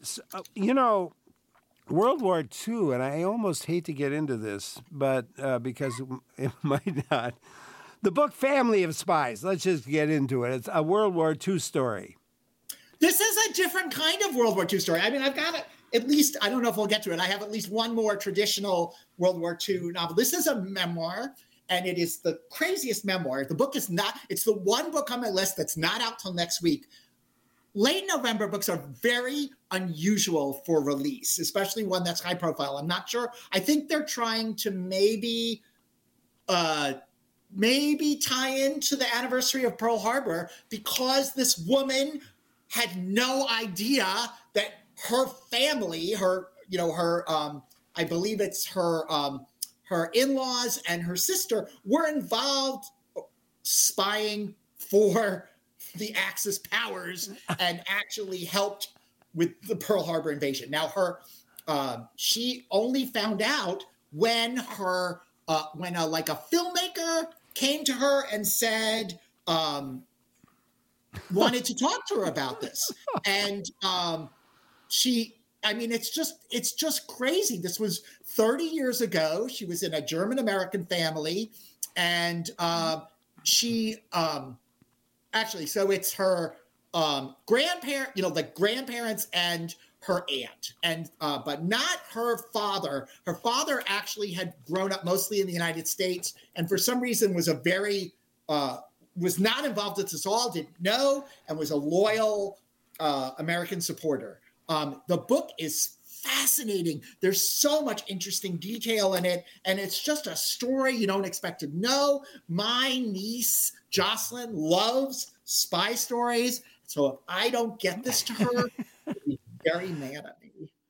World War II, and I almost hate to get into this, but because it might not. The book Family of Spies. Let's just get into it. It's a World War II story. This is a different kind of World War II story. I mean, I've got at least, I don't know if we'll get to it. I have at least one more traditional World War II novel. This is a memoir, and it is the craziest memoir. The book is not, it's the one book on my list that's not out till next week. Late November books are very unusual for release, especially one that's high profile. I'm not sure. I think they're trying to maybe tie into the anniversary of Pearl Harbor, because this woman had no idea that her family, I believe it's her in-laws and her sister were involved spying for the Axis powers and actually helped with the Pearl Harbor invasion. Now, she only found out when a filmmaker came to her and said, wanted to talk to her about this. And it's just crazy. This was 30 years ago. She was in a German-American family, and so it's her grandparents and her aunt, and but not her father. Her father actually had grown up mostly in the United States, and for some reason was was not involved with this all, didn't know, and was a loyal American supporter. The book is fascinating. There's so much interesting detail in it, and it's just a story you don't expect to know. My niece, Jocelyn, loves spy stories, so if I don't get this to her, she'll be very mad at me.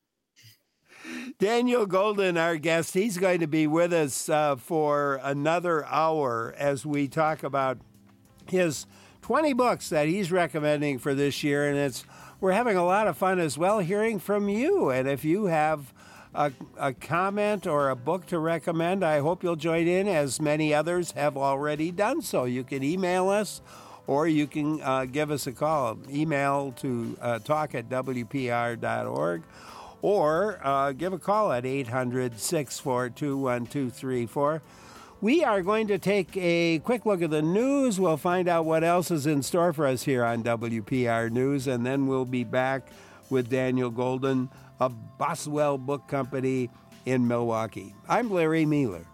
Daniel Golden, our guest, he's going to be with us for another hour as we talk about his 20 books that he's recommending for this year, and we're having a lot of fun as well hearing from you. And if you have a comment or a book to recommend, I hope you'll join in, as many others have already done so. You can email us, or you can give us a call. Email to talk@wpr.org, or give a call at 800-642-1234. We are going to take a quick look at the news. We'll find out what else is in store for us here on WPR News, and then we'll be back with Daniel Golden of Boswell Book Company in Milwaukee. I'm Larry Meiler.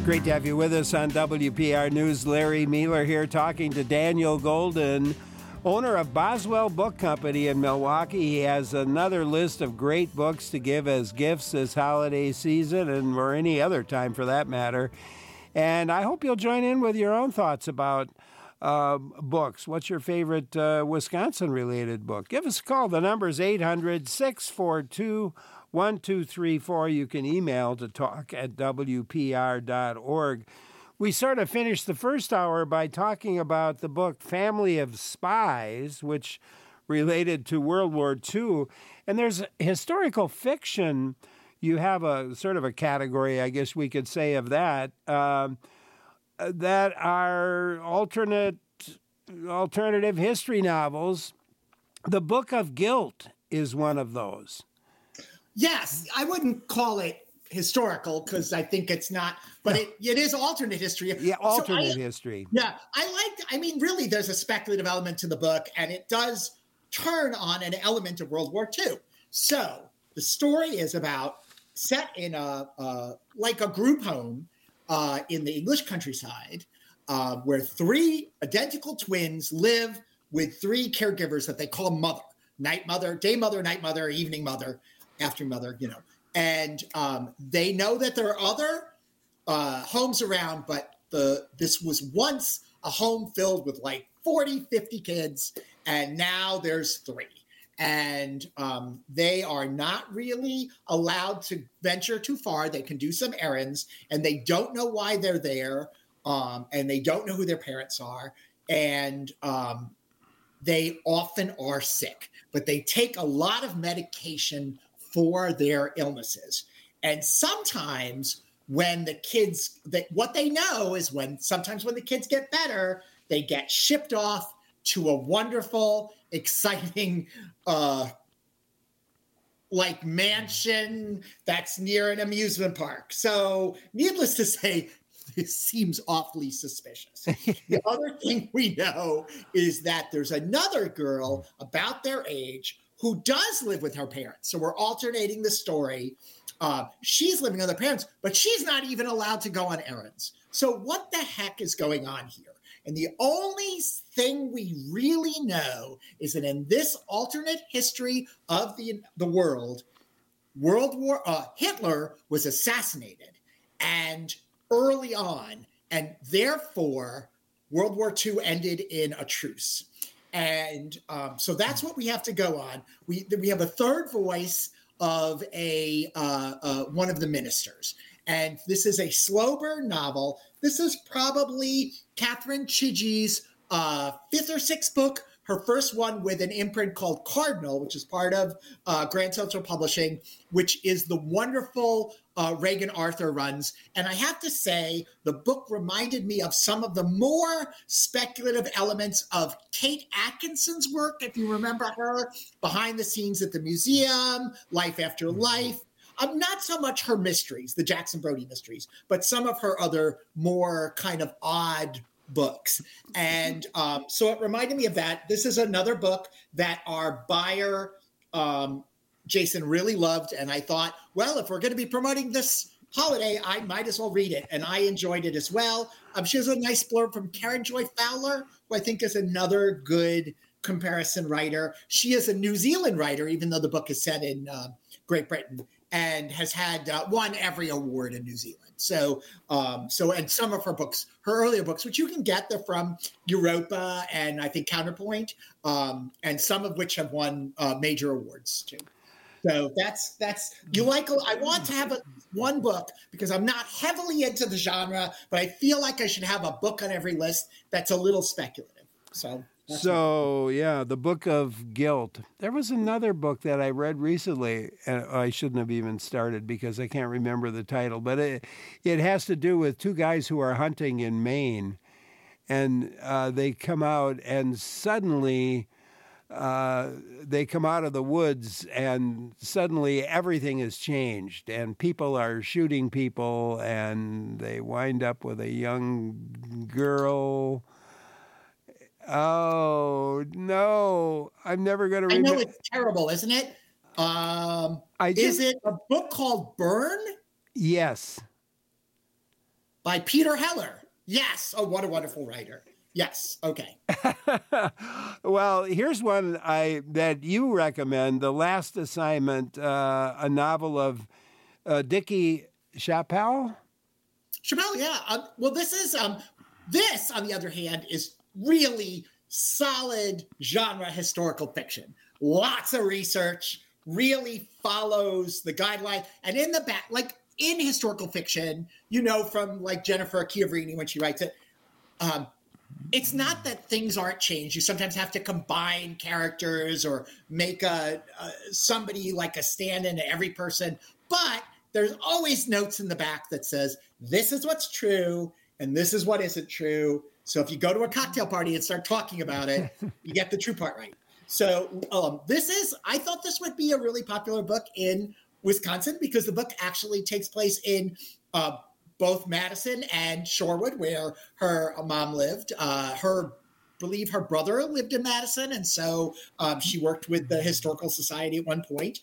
Great to have you with us on WPR News. Larry Mealer here talking to Daniel Golden, owner of Boswell Book Company in Milwaukee. He has another list of great books to give as gifts this holiday season and or any other time for that matter. And I hope you'll join in with your own thoughts about books. What's your favorite Wisconsin-related book? Give us a call. The number is 800-642-1234. You can email to talk@wpr.org. We sort of finished the first hour by talking about the book Family of Spies, which related to World War II. And there's historical fiction. You have a sort of a category, I guess we could say, of that, that are alternative history novels. The Book of Guilt is one of those. Yes, I wouldn't call it historical because I think it's not, but it is alternate history. Yeah, alternate history. Yeah, really, there's a speculative element to the book, and it does turn on an element of World War II. So the story is set in a group home in the English countryside, where three identical twins live with three caregivers that they call mother, night mother, day mother, night mother, evening mother, afternoon mother, And they know that there are other homes around, but this was once a home filled with like 40, 50 kids, and now there's three. And they are not really allowed to venture too far. They can do some errands, and they don't know why they're there, and they don't know who their parents are, and they often are sick. But they take a lot of medication for their illnesses. And sometimes when the kids, what they know is sometimes when the kids get better, they get shipped off to a wonderful, exciting, mansion that's near an amusement park. So needless to say, this seems awfully suspicious. The other thing we know is that there's another girl about their age who does live with her parents. So we're alternating the story. She's living with her parents, but she's not even allowed to go on errands. So what the heck is going on here? And the only thing we really know is that in this alternate history of the world, Hitler was assassinated and early on, and therefore World War II ended in a truce. And so that's what we have to go on. We have a third voice of one of the ministers. And this is a slow burn novel. This is probably Catherine Chidgey's fifth or sixth book, her first one with an imprint called Cardinal, which is part of Grand Central Publishing, which is the wonderful Reagan Arthur runs. And I have to say, the book reminded me of some of the more speculative elements of Kate Atkinson's work, if you remember her, Behind the Scenes at the Museum, Life After Life. Not so much her mysteries, the Jackson Brody mysteries, but some of her other more kind of odd books. And so it reminded me of that. This is another book that our buyer, Jason, really loved. And I thought, well, if we're going to be promoting this holiday, I might as well read it. And I enjoyed it as well. She has a nice blurb from Karen Joy Fowler, who I think is another good comparison writer. She is a New Zealand writer, even though the book is set in Great Britain, and has had won every award in New Zealand. So and some of her books, her earlier books, which you can get, they're from Europa and I think Counterpoint, and some of which have won major awards too. So that's you like. I want to have one book because I'm not heavily into the genre, but I feel like I should have a book on every list that's a little speculative. So yeah, the Book of Guilt. There was another book that I read recently, and I shouldn't have even started because I can't remember the title, but it has to do with two guys who are hunting in Maine, and they come out, and suddenly they come out of the woods, and suddenly everything has changed, and people are shooting people, and they wind up with a young girl. Oh, no. I'm never going to remember. I know it's terrible, isn't it? Is it a book called Burn? Yes. by Peter Heller. Yes. Oh, what a wonderful writer. Yes. Okay. Well, here's one that you recommend, The Last Assignment, a novel of Dickie Chappelle. Chappelle, yeah. Well, this, on the other hand, is really solid genre historical fiction. Lots of research, really follows the guideline. And in the back, like in historical fiction, from like Jennifer Chiavrini when she writes it, it's not that things aren't changed. You sometimes have to combine characters or make somebody like a stand-in to every person. But there's always notes in the back that says, this is what's true and this is what isn't true. So if you go to a cocktail party and start talking about it, you get the true part right. So I thought this would be a really popular book in Wisconsin because the book actually takes place in both Madison and Shorewood, where her mom lived. Believe her brother lived in Madison, and so she worked with the Historical Society at one point.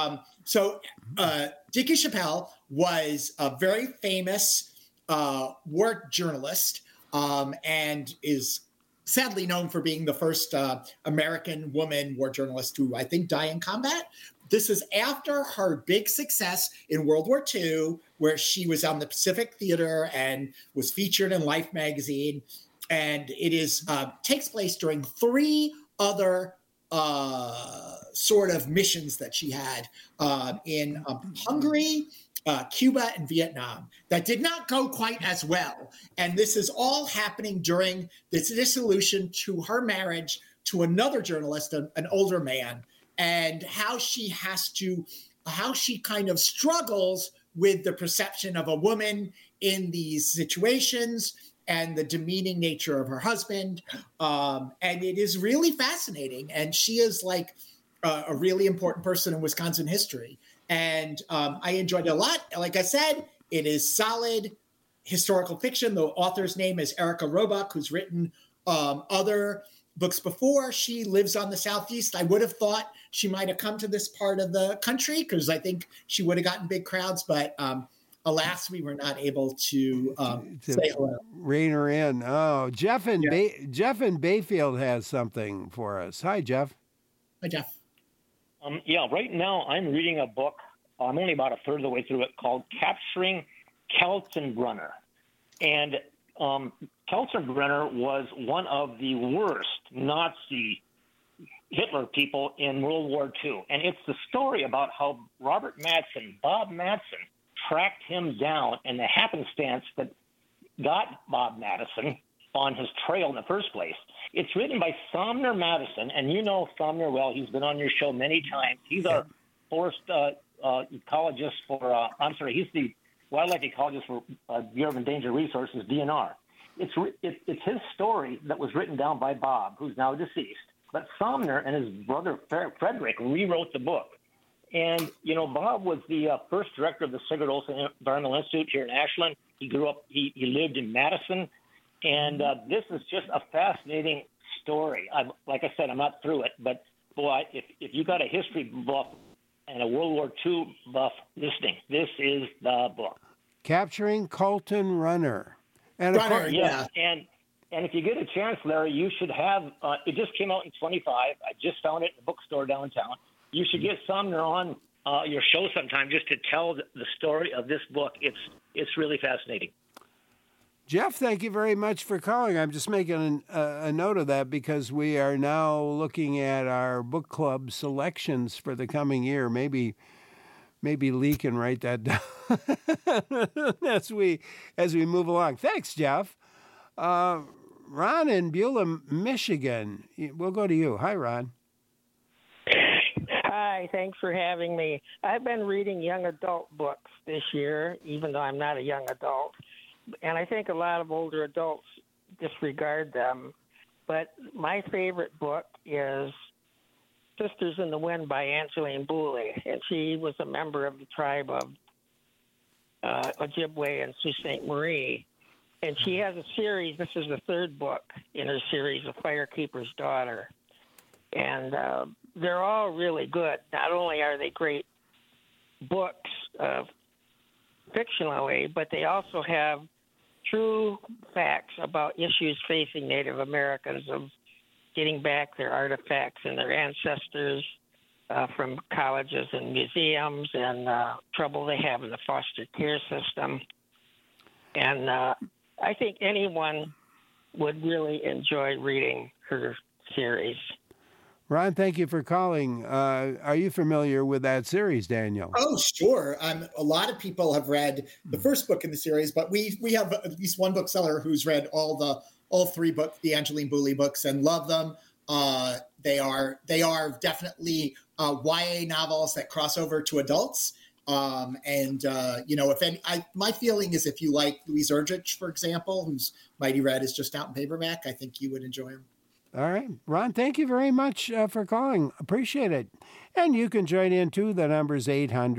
Dickie Chappelle was a very famous war journalist and is sadly known for being the first American woman war journalist to, I think, die in combat. This is after her big success in World War II, where she was on the Pacific Theater and was featured in Life magazine. And it takes place during 3 other sort of missions that she had in Hungary, Cuba, and Vietnam that did not go quite as well. And this is all happening during the dissolution to her marriage to another journalist, an older man, and how she kind of struggles with the perception of a woman in these situations and the demeaning nature of her husband. And it is really fascinating. And she is like a really important person in Wisconsin history. And I enjoyed it a lot. Like I said, it is solid historical fiction. The author's name is Erica Roebuck, who's written other books before. She lives on the Southeast. I would have thought she might have come to this part of the country because I think she would have gotten big crowds. But alas, we were not able to say hello. Rein her in. Oh, Jeff in Bayfield has something for us. Hi, Jeff. Hi, Jeff. Right now I'm reading a book. I'm only about a third of the way through it, called Capturing Kaltenbrunner. And Kaltenbrunner was one of the worst Nazi Hitler people in World War II. And it's the story about how Bob Madsen, tracked him down, and the happenstance that got Bob Madsen on his trail in the first place. It's written by Somner Madison, and you know Somner well. He's been on your show many times. He's our forest ecologist for, he's the wildlife ecologist for Bureau of Endangered Resources, DNR. It's his story that was written down by Bob, who's now deceased. But Somner and his brother Frederick rewrote the book. And, Bob was the first director of the Sigurd Olson Environmental Institute here in Ashland. He grew up, he lived in Madison. And this is just a fascinating story. Like I said, I'm not through it, but boy, if you got a history buff and a World War II buff listening, this is the book. Capturing Kaltenbrunner. And And if you get a chance, Larry, you should have. It just came out in 25. I just found it in a bookstore downtown. You should get Somner on your show sometime just to tell the story of this book. It's really fascinating. Jeff, thank you very much for calling. I'm just making a note of that because we are now looking at our book club selections for the coming year. Maybe Lee can write that down as we move along. Thanks, Jeff. Ron in Beulah, Michigan. We'll go to you. Hi, Ron. Hi, thanks for having me. I've been reading young adult books this year, even though I'm not a young adult. And I think a lot of older adults disregard them. But my favorite book is Sisters in the Wind by Angeline Boulley. And she was a member of the tribe of Ojibwe and Sault Ste. Marie. And she has a series. This is the third book in her series, The Firekeeper's Daughter. And they're all really good. Not only are they great books fictionally, but they also have true facts about issues facing Native Americans of getting back their artifacts and their ancestors from colleges and museums and trouble they have in the foster care system. And I think anyone would really enjoy reading her series. Ron, thank you for calling. Are you familiar with that series, Daniel? Oh, sure. A lot of people have read the first book in the series, but we have at least one bookseller who's read all three books, the Angeline Boulley books, and love them. They are definitely YA novels that cross over to adults. My feeling is if you like Louise Erdrich, for example, whose Mighty Red is just out in paperback, I think you would enjoy them. All right. Ron, thank you very much for calling. Appreciate it. And you can join in too. The number's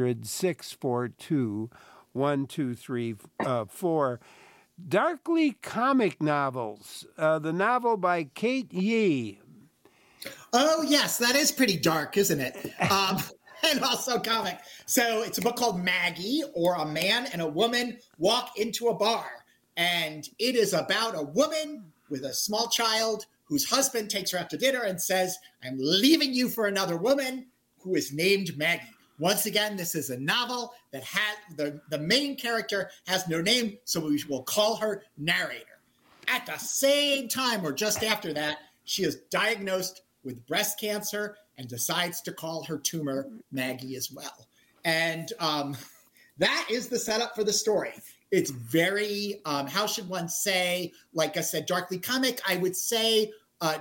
800-642-1234. Darkly Comic Novels, the novel by Kate Yee. Oh, yes, that is pretty dark, isn't it? And also comic. So it's a book called Maggie, or A Man and a Woman Walk into a Bar. And it is about a woman with a small child whose husband takes her out to dinner and says, "I'm leaving you for another woman," who is named Maggie. Once again, this is a novel that has the main character has no name, so we will call her narrator. At the same time, or just after that, she is diagnosed with breast cancer and decides to call her tumor Maggie as well. And that is the setup for the story. It's very, how should one say, like I said, darkly comic. I would say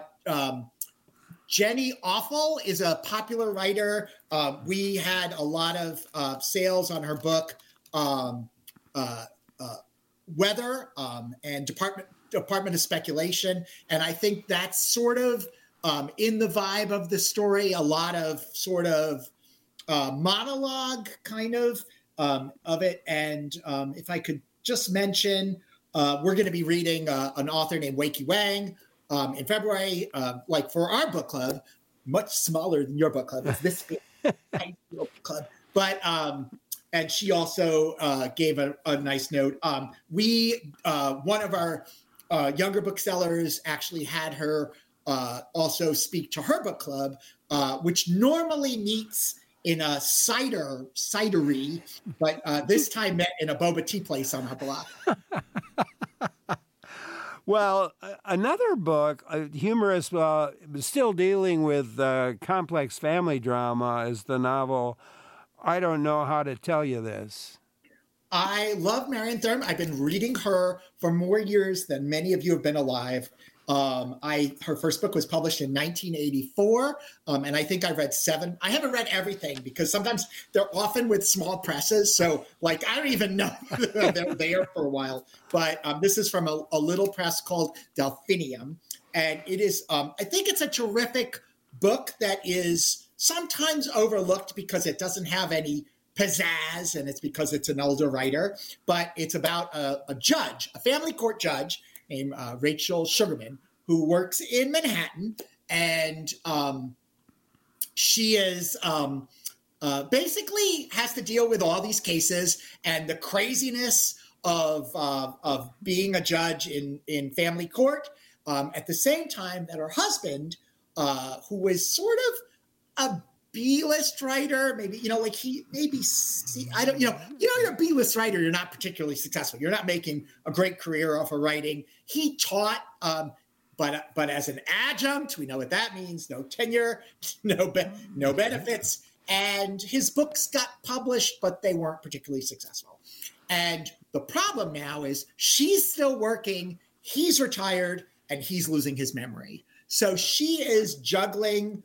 Jenny Awful is a popular writer. We had a lot of sales on her book, Weather, and Department of Speculation. And I think that's sort of in the vibe of the story, a lot of sort of monologue kind of it. And if I could just mention, we're going to be reading an author named Wei Wang in February, like for our book club, much smaller than your book club. It's this big book club. But and she also gave a nice note. One of our younger booksellers actually had her also speak to her book club, which normally meets in a cidery, but this time met in a boba tea place on our block. Well, another book, humorous, still dealing with complex family drama, is the novel I Don't Know How to Tell You This. I love Marion Thurm. I've been reading her for more years than many of you have been alive. Her first book was published in 1984, and I think I read 7. I haven't read everything because sometimes they're often with small presses, so like I don't even know they're there for a while. But this is from a little press called Delphinium, and it is. I think it's a terrific book that is sometimes overlooked because it doesn't have any pizzazz, and it's because it's an older writer. But it's about a judge, a family court judge, named Rachel Sugarman, who works in Manhattan, and she is basically has to deal with all these cases and the craziness of being a judge in family court. At the same time that her husband, who is sort of a B-list writer, maybe, like he maybe, I don't, you're a B-list writer, you're not particularly successful. You're not making a great career off of writing. He taught, but as an adjunct, we know what that means. No tenure, no benefits. And his books got published, but they weren't particularly successful. And the problem now is she's still working, he's retired, and he's losing his memory. So she is juggling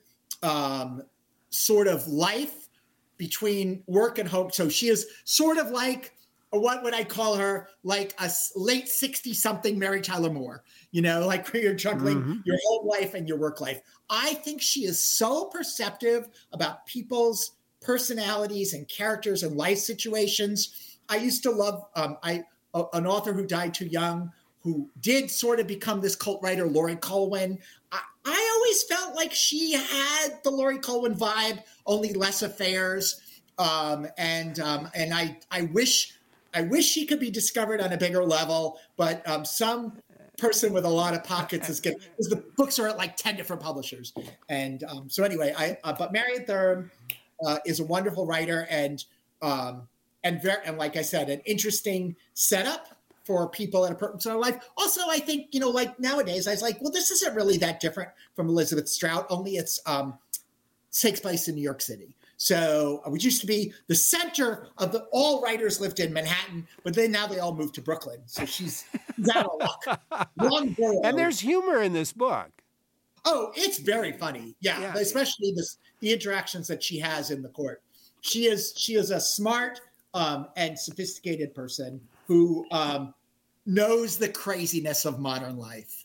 sort of life between work and home. So she is sort of like, what would I call her? Like a late 60-something Mary Tyler Moore, like where you're juggling your home life and your work life. I think she is so perceptive about people's personalities and characters and life situations. I used to love an author who died too young, who did sort of become this cult writer, Laurie Colwin. I always felt like she had the Laurie Colwin vibe, only less affairs. And I wish I wish she could be discovered on a bigger level, but some person with a lot of pockets is getting, because the books are at like 10 different publishers. And so anyway, but Marian Thurm is a wonderful writer and like I said, an interesting setup for people in a personal life. Also, I think, like nowadays, I was like, well, this isn't really that different from Elizabeth Strout, only it's takes place in New York City. So which used to be the center of all writers lived in Manhattan, but then now they all moved to Brooklyn. So she's out of luck. And there's humor in this book. Oh, it's very funny. Yeah. Especially the interactions that she has in the court. She is a smart and sophisticated person who knows the craziness of modern life.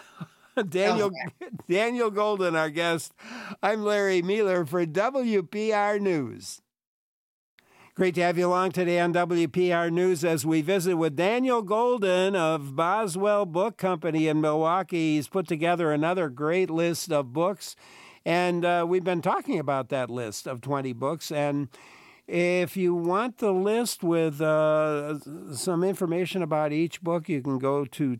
Daniel Golden, our guest. I'm Larry Mealer for WPR News. Great to have you along today on WPR News as we visit with Daniel Golden of Boswell Book Company in Milwaukee. He's put together another great list of books, and we've been talking about that list of 20 books. And if you want the list with some information about each book, you can go to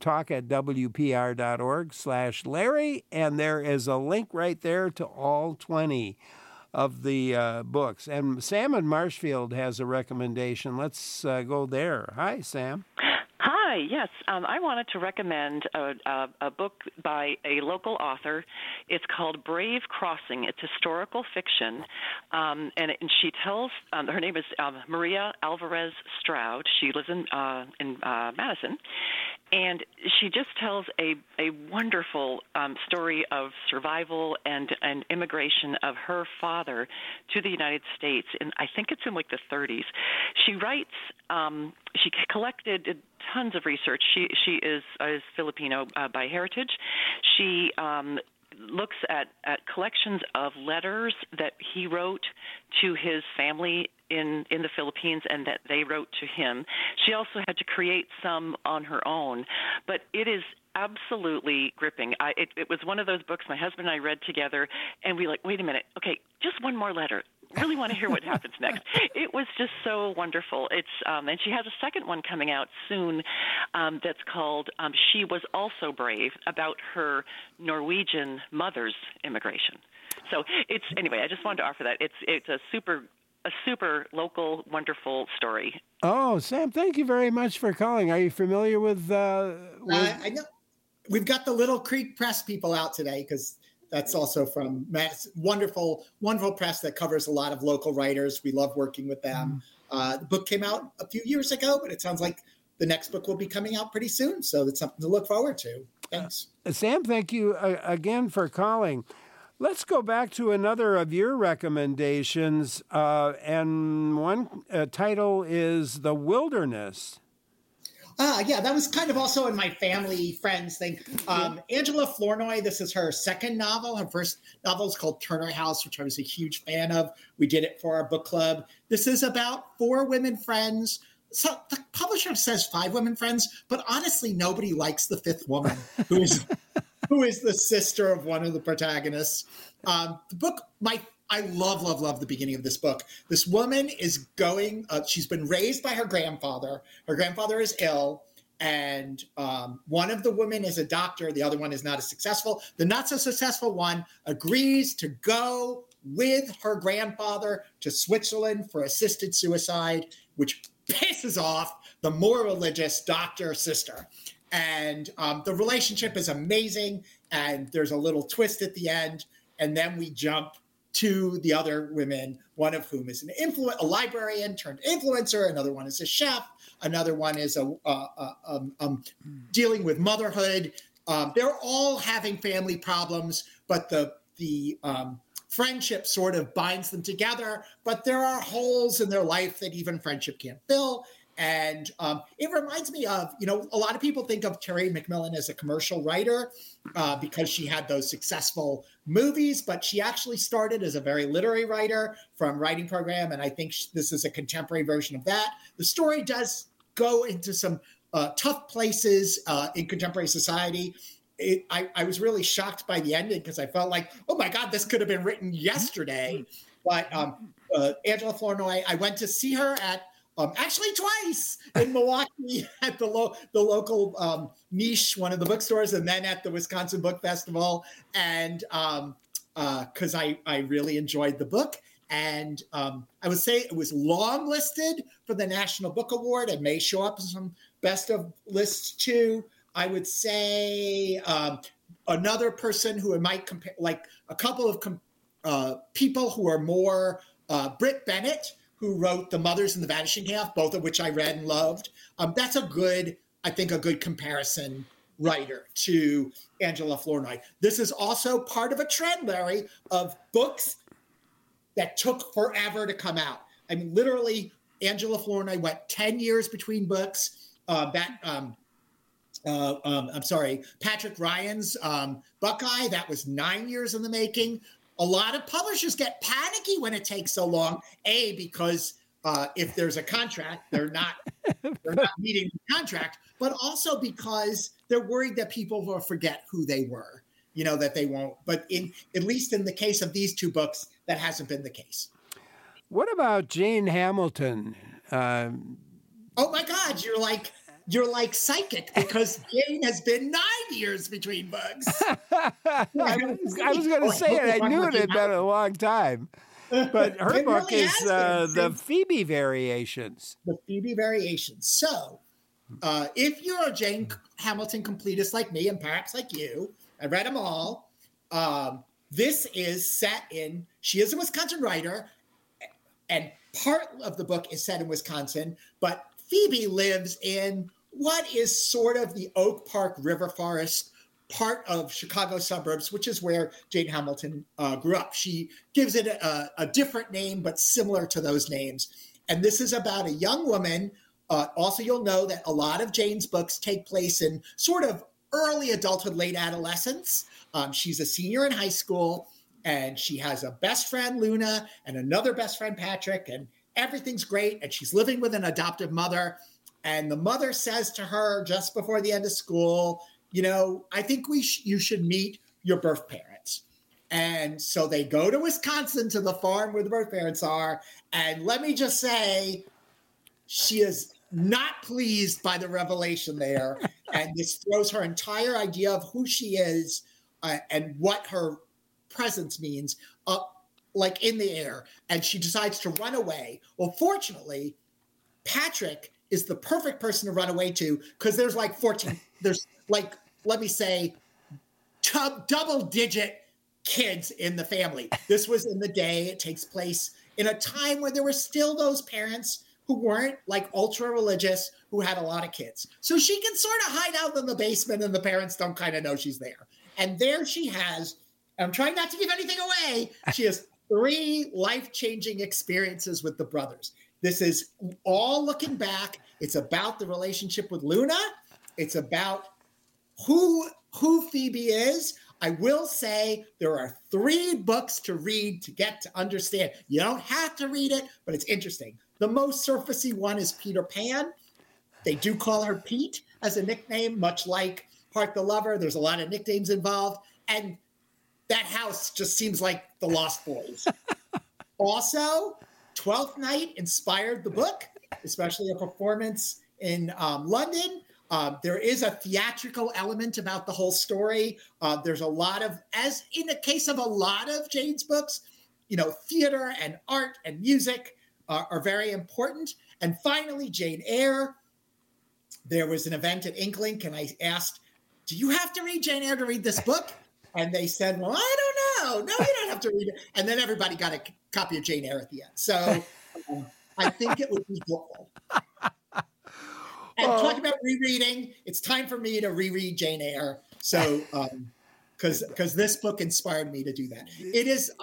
talk@wpr.org/Larry, and there is a link right there to all 20 of the books. And Sam in Marshfield has a recommendation. Let's go there. Hi, Sam. Hi, yes. I wanted to recommend a book by a local author. It's called Brave Crossing. It's historical fiction, and she tells, her name is Maria Alvarez Stroud. She lives in Madison, and she just tells a wonderful story of survival and immigration of her father to the United States, and I think it's in like the 30s. She writes, she collected tons of research. She is Filipino by heritage. She looks at collections of letters that he wrote to his family in the Philippines and that they wrote to him. She also had to create some on her own, but it is absolutely gripping. It was one of those books my husband and I read together, and we like, wait a minute, okay, just one more letter. Really want to hear what happens next. It was just so wonderful. It's and she has a second one coming out soon that's called She Was Also Brave, about her Norwegian mother's immigration. So it's, anyway, I just wanted to offer that. It's a super local, wonderful story. Oh, Sam, thank you very much for calling. Are you familiar with... I know. We've got the Little Creek Press people out today because that's also from Madison. Wonderful press that covers a lot of local writers. We love working with them. The book came out a few years ago, but it sounds like the next book will be coming out pretty soon. So that's something to look forward to. Thanks. Sam, thank you again for calling. Let's go back to another of your recommendations. And one title is The Wilderness. Yeah, that was kind of also in my family friends thing. Angela Flournoy, this is her second novel. Her first novel is called Turner House, which I was a huge fan of. We did it for our book club. This is about 4 women friends. So the publisher says 5 women friends, but honestly, nobody likes the 5th woman, who is the sister of one of the protagonists. The book, I love the beginning of this book. This woman is going, she's been raised by her grandfather. Her grandfather is ill, and one of the women is a doctor. The other one is not as successful. The not so successful one agrees to go with her grandfather to Switzerland for assisted suicide, which pisses off the more religious doctor sister. And the relationship is amazing, and there's a little twist at the end, and then we jump to the other women, one of whom is a librarian turned influencer, another one is a chef, another one is dealing with motherhood. They're all having family problems, but the friendship sort of binds them together, but there are holes in their life that even friendship can't fill. And it reminds me of, a lot of people think of Terry McMillan as a commercial writer because she had those successful movies, but she actually started as a very literary writer from Writing Program, and I think this is a contemporary version of that. The story does go into some tough places in contemporary society. I was really shocked by the ending because I felt like, oh my God, this could have been written yesterday. But Angela Flournoy, I went to see her at actually twice in Milwaukee at the local niche, one of the bookstores, and then at the Wisconsin Book Festival. And because I really enjoyed the book. And I would say it was long listed for the National Book Award and may show up in some best of lists too. I would say another person who might compare, like a couple of people who are more, Britt Bennett, who wrote The Mothers in the Vanishing Half, both of which I read and loved. That's a good comparison writer to Angela Flournoy. This is also part of a trend, Larry, of books that took forever to come out. I mean, literally, Angela Flournoy went 10 years between books. I'm sorry, Patrick Ryan's Buckeye, that was 9 years in the making. A lot of publishers get panicky when it takes so long, because if there's a contract, they're not meeting the contract, but also because they're worried that people will forget who they were, that they won't. But at least in the case of these two books, that hasn't been the case. What about Jane Hamilton? Oh my God, you're like psychic, because Jane has been 9 years between books. I was going to say it. I knew it had been a long time. But her book really is the Phoebe Variations. The Phoebe Variations. So if you're a Jane Hamilton completist like me, and perhaps like you, I read them all. This is set in, she is a Wisconsin writer, and part of the book is set in Wisconsin, but Phoebe lives in what is sort of the Oak Park River Forest part of Chicago suburbs, which is where Jane Hamilton grew up. She gives it a different name, but similar to those names. And this is about a young woman. Also, you'll know that a lot of Jane's books take place in sort of early adulthood, late adolescence. She's a senior in high school, and she has a best friend, Luna, and another best friend, Patrick, and everything's great. And she's living with an adoptive mother. And the mother says to her just before the end of school, I think you should meet your birth parents. And so they go to Wisconsin to the farm where the birth parents are. And let me just say, she is not pleased by the revelation there. And this throws her entire idea of who she is and what her presence means up like in the air. And she decides to run away. Well, fortunately, Patrick is the perfect person to run away to, because there's like 14, there's like, let me say, double-digit kids in the family. This was in the day. It takes place in a time when there were still those parents who weren't like ultra-religious, who had a lot of kids. So she can sort of hide out in the basement, and the parents don't kind of know she's there. And there she has, I'm trying not to give anything away, she has 3 life-changing experiences with the brothers. This is all looking back. It's about the relationship with Luna. It's about who Phoebe is. I will say there are 3 books to read to get to understand. You don't have to read it, but it's interesting. The most surfacey one is Peter Pan. They do call her Pete as a nickname, much like Hart the Lover. There's a lot of nicknames involved. And that house just seems like the Lost Boys. Also, Twelfth Night inspired the book, especially a performance in London. There is a theatrical element about the whole story. There's a lot of, as in the case of a lot of Jane's books, theater and art and music are very important. And finally, Jane Eyre. There was an event at Inklink, and I asked, do you have to read Jane Eyre to read this book? And they said, well, I don't know. No, you don't have to read it. And then everybody got a copy of Jane Eyre at the end. So I think it would be helpful. And talking about rereading, it's time for me to reread Jane Eyre. So, because this book inspired me to do that. It is,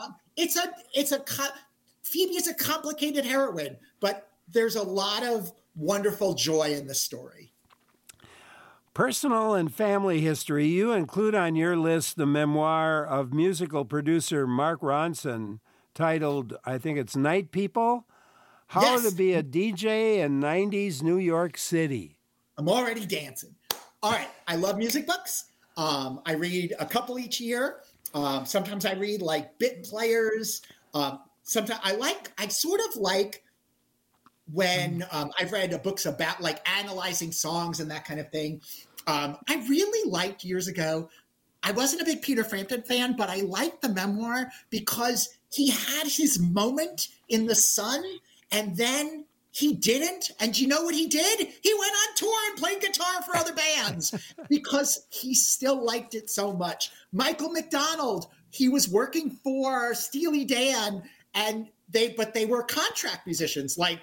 Phoebe is a complicated heroine, but there's a lot of wonderful joy in the story. Personal and family history. You include on your list the memoir of musical producer Mark Ronson titled, I think it's Night People, How to Be a DJ in 90s New York City. I'm already dancing. All right. I love music books. I read a couple each year. Sometimes I read like bit players. Sometimes I sort of like when I've read books about like analyzing songs and that kind of thing. I really liked years ago. I wasn't a big Peter Frampton fan, but I liked the memoir because he had his moment in the sun and then he didn't. And you know what he did? He went on tour and played guitar for other bands because he still liked it so much. Michael McDonald, he was working for Steely Dan but they were contract musicians, like,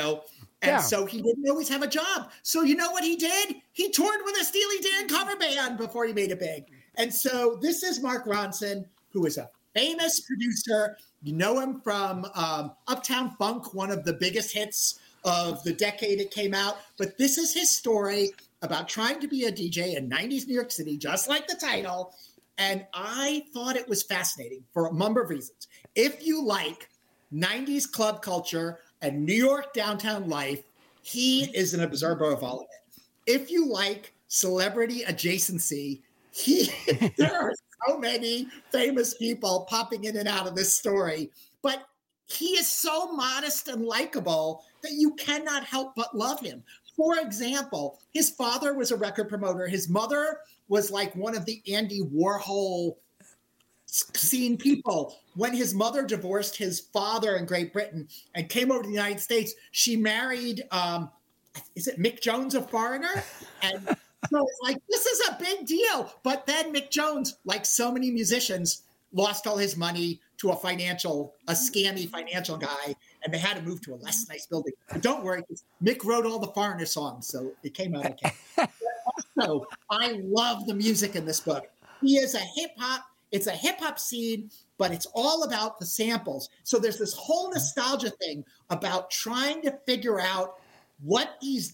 so he didn't always have a job. So you know what he did? He toured with a Steely Dan cover band before he made it big. And so this is Mark Ronson, who is a famous producer. You know him from Uptown Funk, one of the biggest hits of the decade it came out. But this is his story about trying to be a DJ in 90s New York City, just like the title. And I thought it was fascinating for a number of reasons. If you like 90s club culture and New York downtown life, he is an observer of all of it. If you like celebrity adjacency, there are so many famous people popping in and out of this story, but he is so modest and likable that you cannot help but love him. For example, his father was a record promoter. His mother was like one of the Andy Warhol scene people. When his mother divorced his father in Great Britain and came over to the United States, she married, is it Mick Jones, a foreigner? And so it's like, this is a big deal. But then Mick Jones, like so many musicians, lost all his money to a scammy financial guy, and they had to move to a less nice building. But don't worry, Mick wrote all the foreigner songs, so it came out okay. Also, I love the music in this book. It's a hip-hop scene, but it's all about the samples. So there's this whole nostalgia thing about trying to figure out what these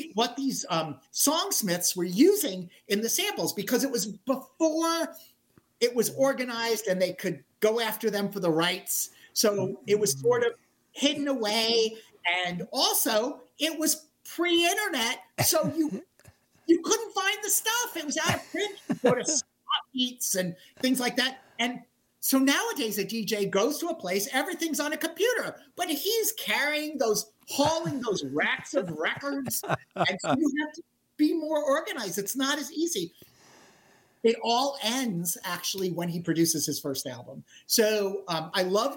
songsmiths were using in the samples, because it was before it was organized and they could go after them for the rights. So it was sort of hidden away. And also it was pre-internet. So you couldn't find the stuff. It was out of print. You go to Spot Beats and things like that. And so nowadays a DJ goes to a place, everything's on a computer, but he's hauling those racks of records. And so you have to be more organized. It's not as easy. It all ends actually when he produces his first album. So I love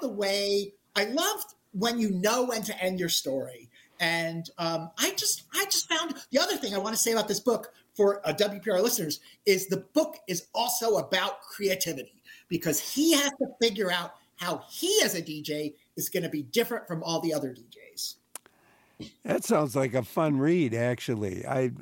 when you know when to end your story. And I just found the other thing I want to say about this book for WPR listeners is the book is also about creativity, because he has to figure out how he as a DJ is going to be different from all the other DJs. That sounds like a fun read, actually.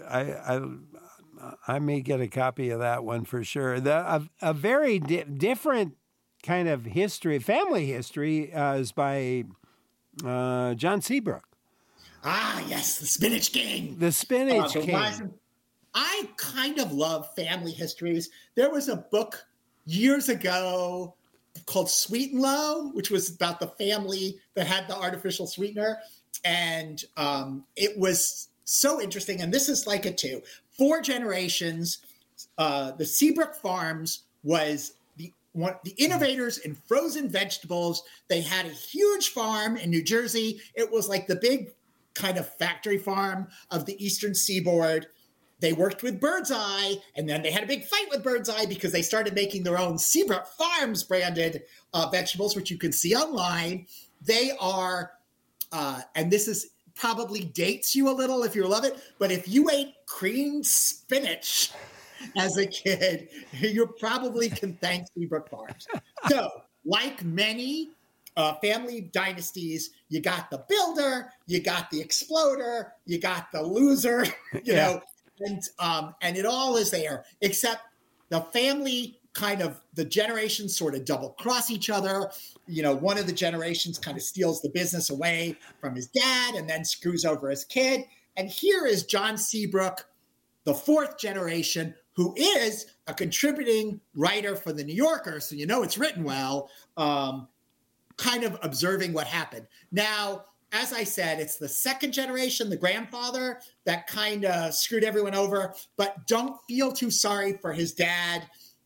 I may get a copy of that one for sure. A very different kind of history, family history, is by John Seabrook. Ah, yes, the Spinach King. The Spinach King. I kind of love family histories. There was a book years ago called Sweet and Low, which was about the family that had the artificial sweetener. And it was so interesting. And this is like it too. 4 generations. The Seabrook Farms was the innovators in frozen vegetables. They had a huge farm in New Jersey. It was like the big kind of factory farm of the Eastern Seaboard. They worked with Birdseye, and then they had a big fight with Birdseye because they started making their own Seabrook Farms branded vegetables, which you can see online. They are, and this is probably dates you a little if you love it, but if you ate creamed spinach as a kid, you probably can thank Seabrook Farms. So, like many family dynasties, you got the builder, you got the exploder, you got the loser, you know, and it all is there, except the family kind of, the generations sort of double cross each other. You know, one of the generations kind of steals the business away from his dad and then screws over his kid. And here is John Seabrook, the 4th generation, who is a contributing writer for the New Yorker. So, you know, it's written well, kind of observing what happened. Now, as I said, it's the 2nd generation, the grandfather, that kind of screwed everyone over. But don't feel too sorry for his dad,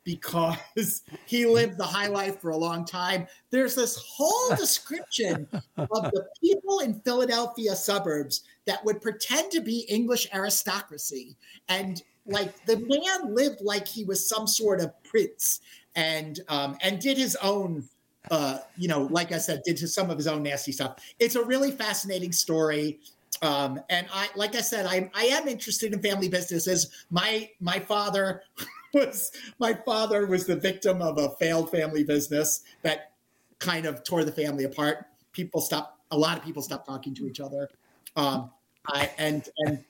because he lived the high life for a long time. There's this whole description of the people in Philadelphia suburbs that would pretend to be English aristocracy. And like the man lived like he was some sort of prince and did his own, like I said, did some of his own nasty stuff. It's a really fascinating story. And like I said, I am interested in family businesses. My father was the victim of a failed family business that kind of tore the family apart. A lot of people stopped talking to each other. Anyway,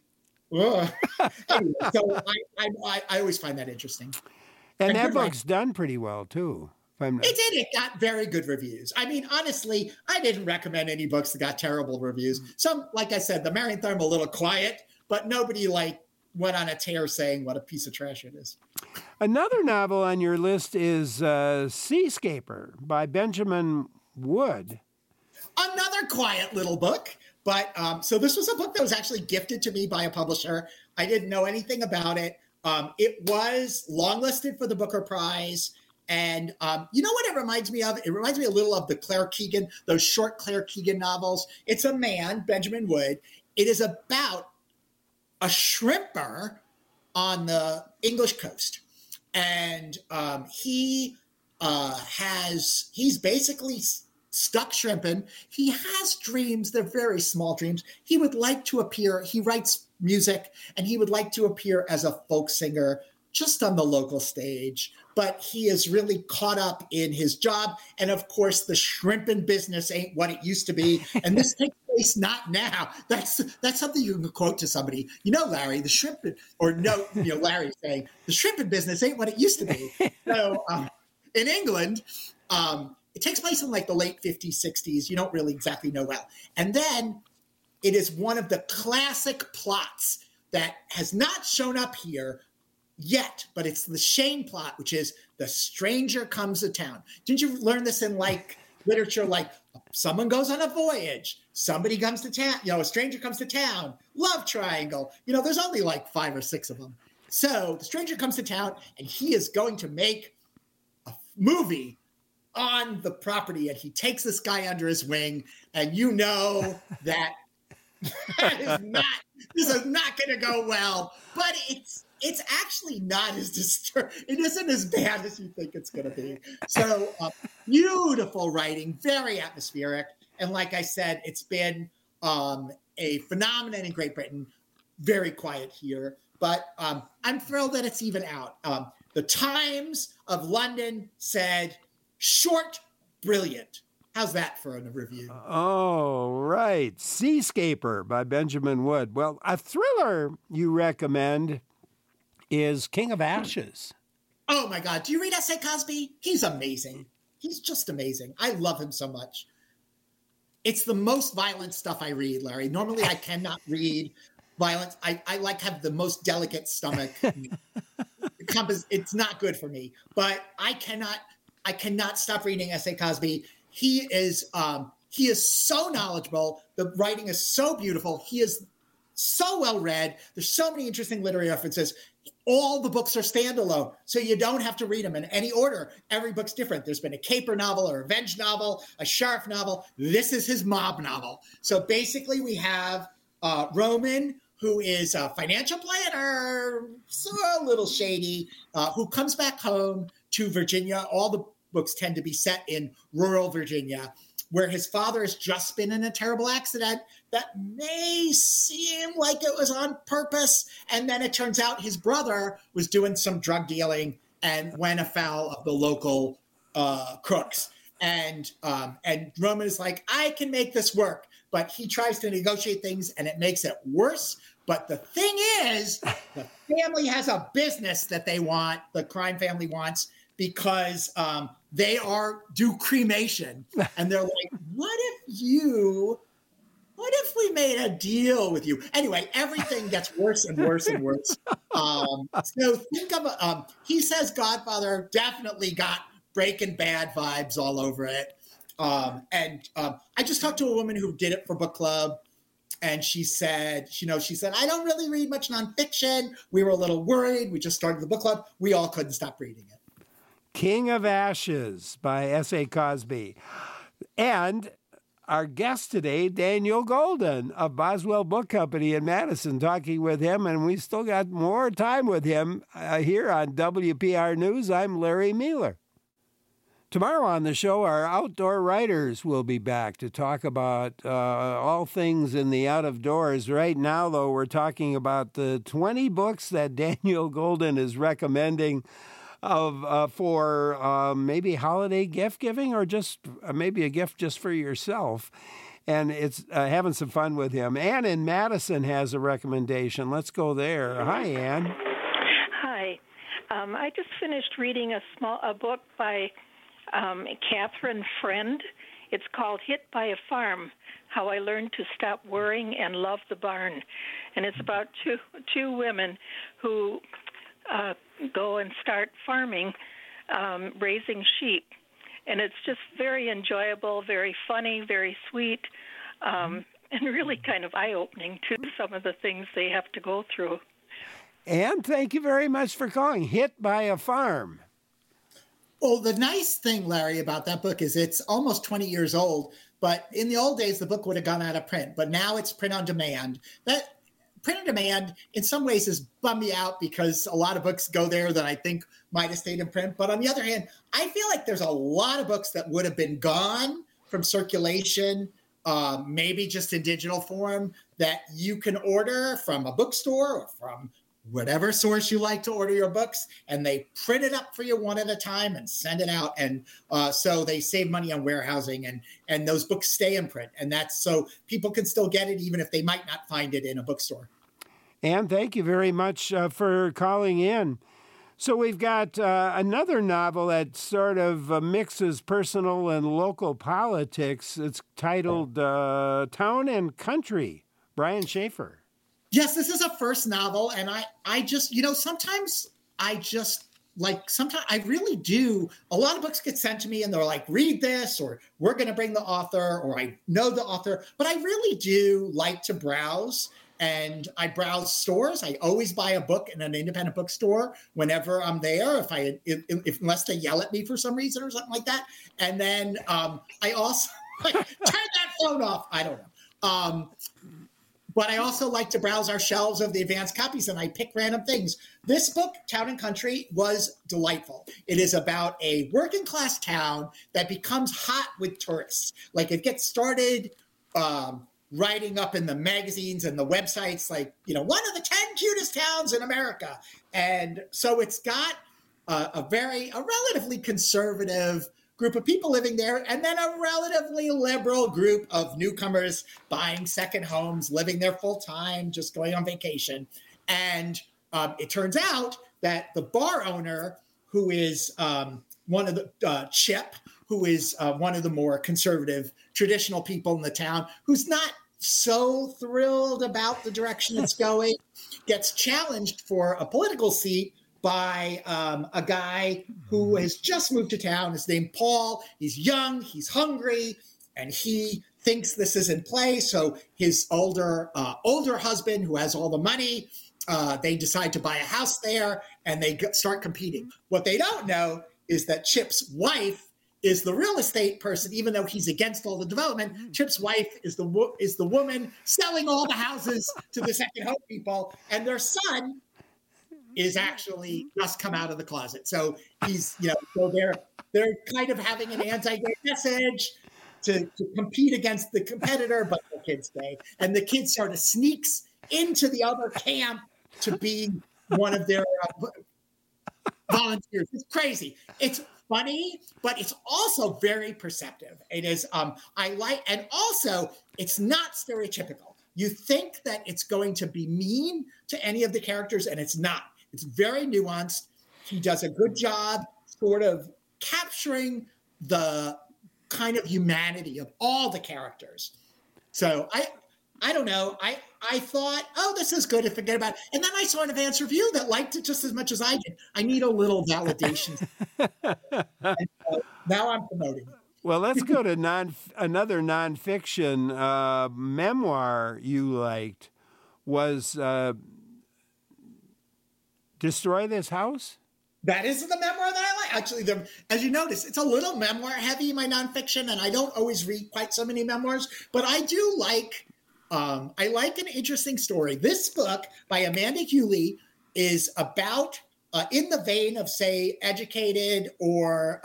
so I always find that interesting. And that book's done pretty well too. It did. It got very good reviews. I mean, honestly, I didn't recommend any books that got terrible reviews. Some, like I said, The Marian Thorn, a little quiet, but nobody went on a tear saying what a piece of trash it is. Another novel on your list is Seascaper by Benjamin Wood. Another quiet little book. But so this was a book that was actually gifted to me by a publisher. I didn't know anything about it. It was longlisted for the Booker Prize. And you know what it reminds me of? It reminds me a little of the Claire Keegan, those short Claire Keegan novels. It's a man, Benjamin Wood. It is about a shrimper on the English coast. And he's basically stuck shrimping. He has dreams. They're very small dreams. He would like to appear. He writes music, and he would like to appear as a folk singer just on the local stage. But he is really caught up in his job. And of course, the shrimping business ain't what it used to be. And this takes place not now. That's something you can quote to somebody. Larry, the shrimping, or no, Larry saying, the shrimping business ain't what it used to be. So in England, it takes place in like the late 50s, 60s. You don't really exactly know well. And then it is one of the classic plots that has not shown up here yet, but it's the Shane plot, which is the stranger comes to town. Didn't you learn this in literature? Like someone goes on a voyage, somebody comes to town, a stranger comes to town, love triangle. There's only like 5 or 6 of them. So the stranger comes to town and he is going to make a movie on the property, and he takes this guy under his wing, and that this is not going to go well, but it's actually not as disturbing. It isn't as bad as you think it's going to be. So beautiful writing, very atmospheric. And like I said, it's been a phenomenon in Great Britain, very quiet here. But I'm thrilled that it's even out. The Times of London said, short, brilliant. How's that for a review? Oh, right. Seascaper by Benjamin Wood. Well, a thriller you recommend is King of Ashes. Oh, my God. Do you read S.A. Cosby? He's amazing. He's just amazing. I love him so much. It's the most violent stuff I read, Larry. Normally, I cannot read violence. I have the most delicate stomach. It's not good for me. But I cannot stop reading S.A. Cosby. He is so knowledgeable. The writing is so beautiful. He is so well read. There's so many interesting literary references. All the books are standalone, so you don't have to read them in any order. Every book's different. There's been a caper novel, a revenge novel, a sheriff novel. This is his mob novel. So basically we have Roman, who is a financial planner, so a little shady, who comes back home to Virginia. All the books tend to be set in rural Virginia, where his father has just been in a terrible accident that may seem like it was on purpose. And then it turns out his brother was doing some drug dealing and went afoul of the local crooks. And Roman is like, I can make this work. But he tries to negotiate things and it makes it worse. But the thing is, the family has a business that they want, the crime family wants, because they do cremation. And they're like, what if we made a deal with you? Anyway, everything gets worse and worse and worse. So think of, he says Godfather definitely got Breaking Bad vibes all over it. I just talked to a woman who did it for book club. And she said, I don't really read much nonfiction. We were a little worried. We just started the book club. We all couldn't stop reading it. King of Ashes by S.A. Cosby. And our guest today, Daniel Golden of Boswell Book Company in Madison, talking with him. And we still got more time with him here on WPR News. I'm Larry Mueller. Tomorrow on the show, our outdoor writers will be back to talk about all things in the out of doors. Right now, though, we're talking about the 20 books that Daniel Golden is recommending for maybe holiday gift giving or just maybe a gift just for yourself. And it's having some fun with him. Ann in Madison has a recommendation. Let's go there. Hi, Ann. Hi. I just finished reading a book by Catherine Friend. It's called Hit by a Farm, How I Learned to Stop Worrying and Love the Barn. And it's about two women who go and start farming, raising sheep. And it's just very enjoyable, very funny, very sweet, and really kind of eye-opening to some of the things they have to go through. And thank you very much for calling Hit by a Farm. Well, the nice thing, Larry, about that book is it's almost 20 years old, but in the old days, the book would have gone out of print, but now it's print on demand. That print on demand, in some ways, has bummed me out because a lot of books go there that I think might have stayed in print. But on the other hand, I feel like there's a lot of books that would have been gone from circulation, maybe just in digital form, that you can order from a bookstore or from whatever source you like to order your books, and they print it up for you one at a time and send it out. And so they save money on warehousing, and those books stay in print. And that's so people can still get it even if they might not find it in a bookstore. And thank you very much for calling in. So we've got another novel that sort of mixes personal and local politics. It's titled Town and Country. Brian Schaefer. Yes, this is a first novel, and I just, sometimes I really do. A lot of books get sent to me, and they're like, read this, or we're going to bring the author, or I know the author. But I really do like to browse, and I browse stores. I always buy a book in an independent bookstore whenever I'm there, unless they yell at me for some reason or something like that. And then I also turn that phone off. I don't know. But I also like to browse our shelves of the advanced copies, and I pick random things. This book, Town and Country, was delightful. It is about a working class town that becomes hot with tourists. Like, it gets started writing up in the magazines and the websites, like, one of the 10 cutest towns in America. And so it's got a relatively conservative group of people living there, and then a relatively liberal group of newcomers buying second homes, living there full time, just going on vacation. And it turns out that the bar owner, who is one of the Chip, who is one of the more conservative, traditional people in the town, who's not so thrilled about the direction it's going, gets challenged for a political seat by a guy who has just moved to town. His name's Paul. He's young, he's hungry, and he thinks this is in play. So his older husband, who has all the money, they decide to buy a house there, and they start competing. What they don't know is that Chip's wife is the real estate person, even though he's against all the development. Chip's wife is the woman selling all the houses to the second home people, and their son is actually just come out of the closet. So he's, so they're kind of having an anti-gay message to compete against the competitor, but the kids stay. And the kid sort of sneaks into the other camp to be one of their volunteers. It's crazy. It's funny, but it's also very perceptive. It is, and also it's not stereotypical. You think that it's going to be mean to any of the characters, and it's not. It's very nuanced. He does a good job sort of capturing the kind of humanity of all the characters. So I don't know. I thought, this is good, and forget about it. And then I saw an advanced review that liked it just as much as I did. I need a little validation. And so now I'm promoting it. Well, let's go to another nonfiction memoir you liked was Destroy This House? That is the memoir that I like. actually, as you notice, it's a little memoir heavy, my nonfiction, and I don't always read quite so many memoirs, but I do like, I like an interesting story. This book by Amanda Hewley is about, in the vein of, say, Educated or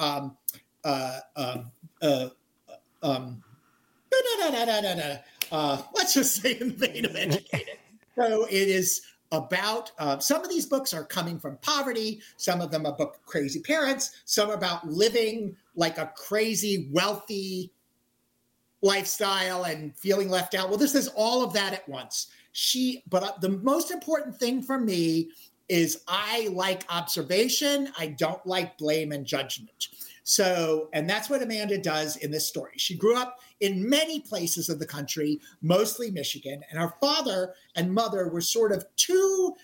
let's just say in the vein of Educated. So it is about, some of these books are coming from poverty. Some of them are about crazy parents. Some are about living like a crazy, wealthy lifestyle and feeling left out. Well, this is all of that at once. But the most important thing for me is I like observation. I don't like blame and judgment. So, and that's what Amanda does in this story. She grew up in many places of the country, mostly Michigan, and her father and mother were two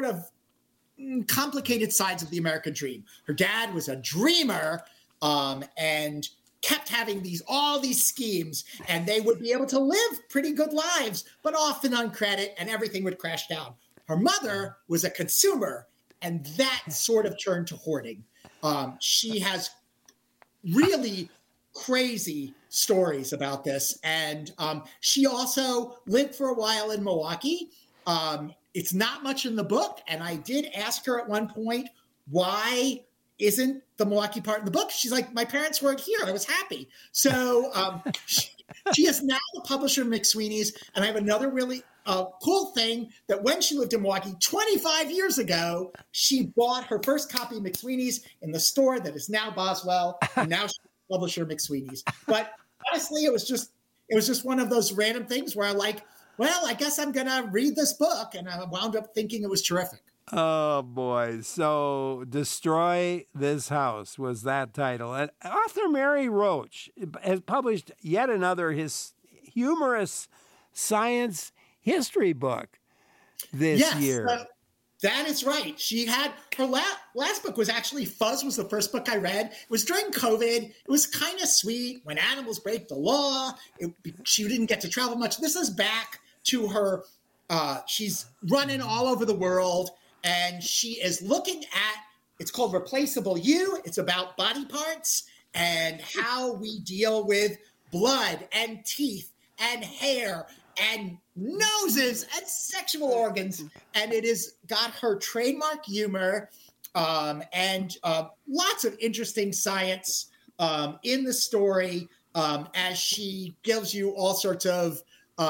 complicated sides of the American dream. Her dad was a dreamer, and kept having all these schemes, and they would be able to live pretty good lives, but often on credit, and everything would crash down. Her mother was a consumer, and that sort of turned to hoarding. She has really crazy stories about this. And she also lived for a while in Milwaukee. It's not much in the book. And I did ask her at one point, why isn't the Milwaukee part in the book? She's like, my parents weren't here. I was happy. So she is now the publisher of McSweeney's. And I have another really cool thing that when she lived in Milwaukee 25 years ago, she bought her first copy of McSweeney's in the store that is now Boswell, and now she's the publisher of McSweeney's. But honestly, it was just one of those random things where I guess I'm going to read this book, and I wound up thinking it was terrific. Oh, boy. So Destroy This House was that title. And author Mary Roach has published yet another humorous science history book this year. That is right. She had her last book was actually Fuzz was the first book I read. It was during COVID. It was kind of sweet. When animals break the law, she didn't get to travel much. This is back to her. She's running all over the world, and she is looking at, it's called Replaceable You. It's about body parts and how we deal with blood and teeth and hair and noses and sexual organs. And it has got her trademark humor and lots of interesting science in the story as she gives you all sorts of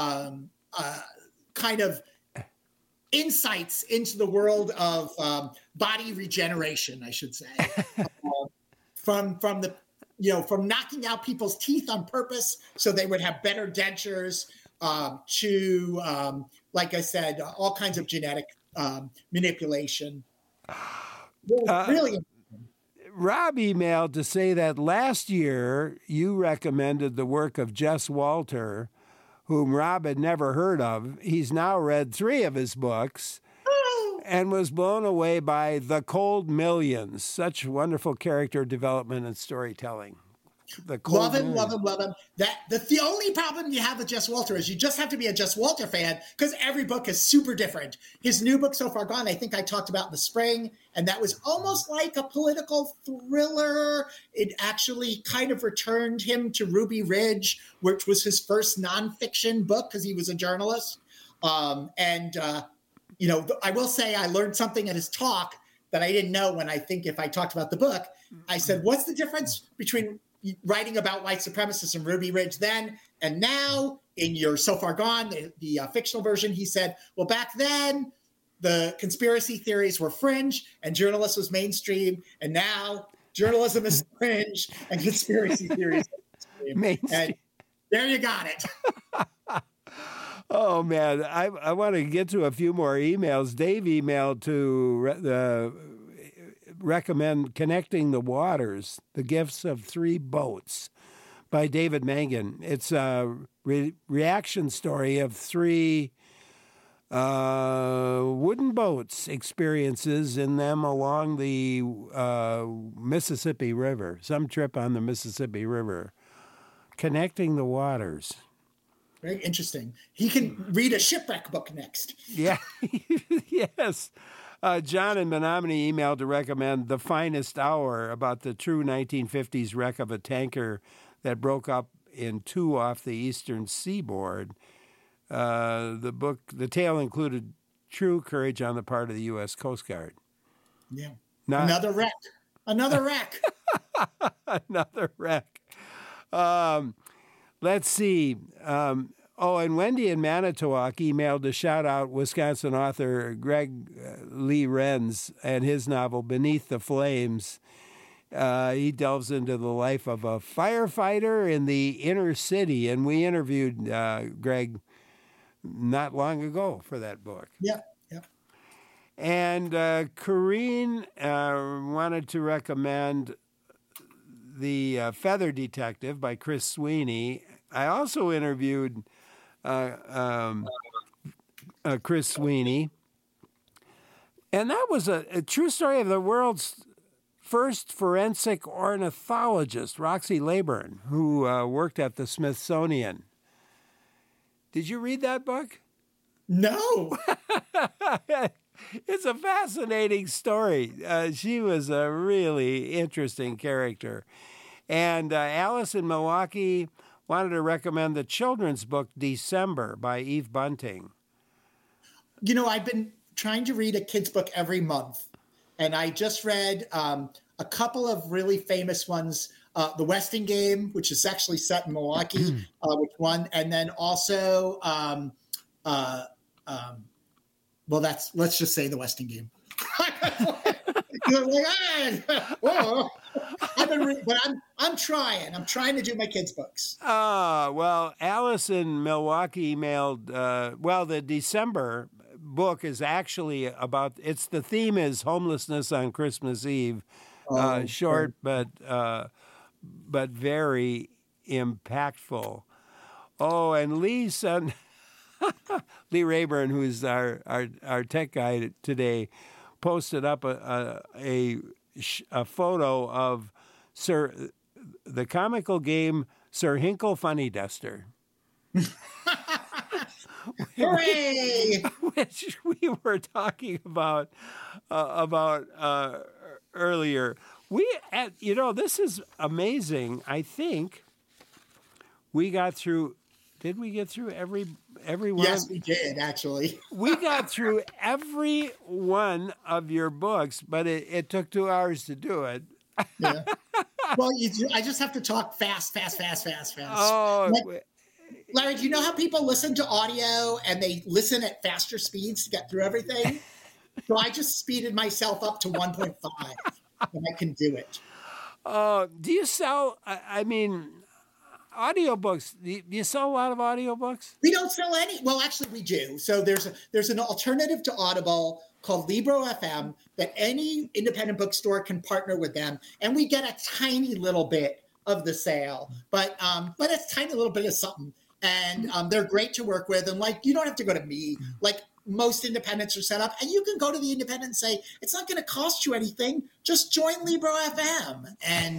kind of insights into the world of body regeneration, I should say, from knocking out people's teeth on purpose so they would have better dentures, to, like I said, all kinds of genetic manipulation. Really. Rob emailed to say that last year you recommended the work of Jess Walter, whom Rob had never heard of. He's now read 3 of his books and was blown away by The Cold Millions. Such wonderful character development and storytelling. Love him. The only problem you have with Jess Walter is you just have to be a Jess Walter fan because every book is super different. His new book, So Far Gone, I think I talked about in the spring, and that was almost like a political thriller. It actually kind of returned him to Ruby Ridge, which was his first nonfiction book because he was a journalist. I will say I learned something at his talk that I didn't know if I talked about the book. I said, what's the difference between writing about white supremacists in Ruby Ridge then and now in your So Far Gone, the fictional version? He said, well, back then the conspiracy theories were fringe and journalism was mainstream, and now journalism is fringe and conspiracy theories are mainstream. And there you got it. Oh, man, I want to get to a few more emails. Dave emailed to recommend Connecting the Waters, The Gifts of 3 Boats by David Mangan. It's a reaction story of 3 wooden boats, experiences in them along the Mississippi River, some trip on the Mississippi River. Connecting the Waters. Very interesting. He can read a shipwreck book next. Yeah, yes. John in Menominee emailed to recommend The Finest Hour, about the true 1950s wreck of a tanker that broke up in two off the eastern seaboard. The tale included true courage on the part of the U.S. Coast Guard. Yeah. Another wreck. Another wreck. Another wreck. Let's see. And Wendy in Manitowoc emailed to shout out Wisconsin author Greg Lee Renz and his novel Beneath the Flames. He delves into the life of a firefighter in the inner city, and we interviewed Greg not long ago for that book. Yeah. And Corrine wanted to recommend The Feather Detective by Chris Sweeney. I also interviewed Chris Sweeney, and that was a true story of the world's first forensic ornithologist, Roxy Layburn, who worked at the Smithsonian. Did you read that book? No. It's a fascinating story. She was a really interesting character. And Alice in Milwaukee wanted to recommend the children's book December by Eve Bunting. You know, I've been trying to read a kid's book every month, and I just read a couple of really famous ones. The Westing Game, which is actually set in Milwaukee, which won, and then also, let's just say The Westing Game. I'm trying. I'm trying to do my kids' books. Well, Alice in Milwaukee emailed. The December book is actually about. The theme is homelessness on Christmas Eve. Short, but very impactful. Oh, and Lee sent Lee Rayburn, who's our tech guy today, posted up a photo of the comical game Sir Hinkle Funny Duster. Hooray! Which we were talking about earlier. This is amazing. I think we got through. Did we get through every one? Yes, we did, actually. We got through every one of your books, but it took 2 hours to do it. Yeah. Well, I just have to talk fast. Oh, Larry, do you know how people listen to audio and they listen at faster speeds to get through everything? So I just speeded myself up to 1.5, and I can do it. Do you sell? Audiobooks. Do you sell a lot of audiobooks? We don't sell any. Well, actually, we do. So there's an alternative to Audible called Libro FM that any independent bookstore can partner with them, and we get a tiny little bit of the sale, but it's a tiny little bit of something. And they're great to work with. And you don't have to go to me. Most independents are set up, and you can go to the independent and say, it's not going to cost you anything. Just join Libro FM.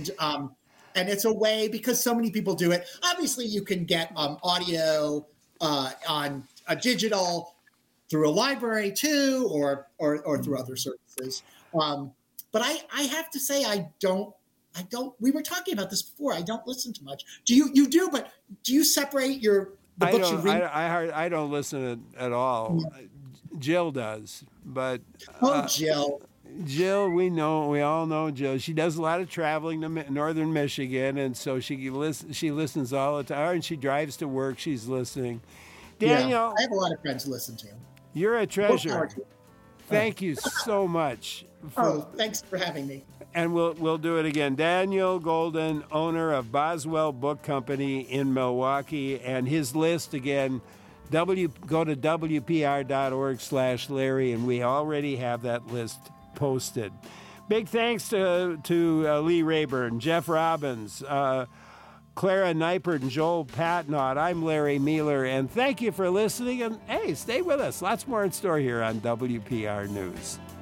And it's a way, because so many people do it. Obviously, you can get audio on a digital through a library too, or through other services. But I have to say, I don't. We were talking about this before. I don't listen to much. Do you do? But do you separate the books you read? I don't listen at all. Yeah. Jill does, but Jill. Jill, we all know Jill. She does a lot of traveling to northern Michigan, and so she listens all the time. And she drives to work. She's listening. Daniel, I have a lot of friends who listen to. You're a treasure. Thank you so much. Thanks for having me. And we'll do it again. Daniel Golden, owner of Boswell Book Company in Milwaukee, and his list again. Go to WPR.org/Larry, and we already have that list posted. Big thanks to Lee Rayburn, Jeff Robbins, Clara Neipert, and Joel Patnaud. I'm Larry Mealer, and thank you for listening. And hey, stay with us. Lots more in store here on WPR News.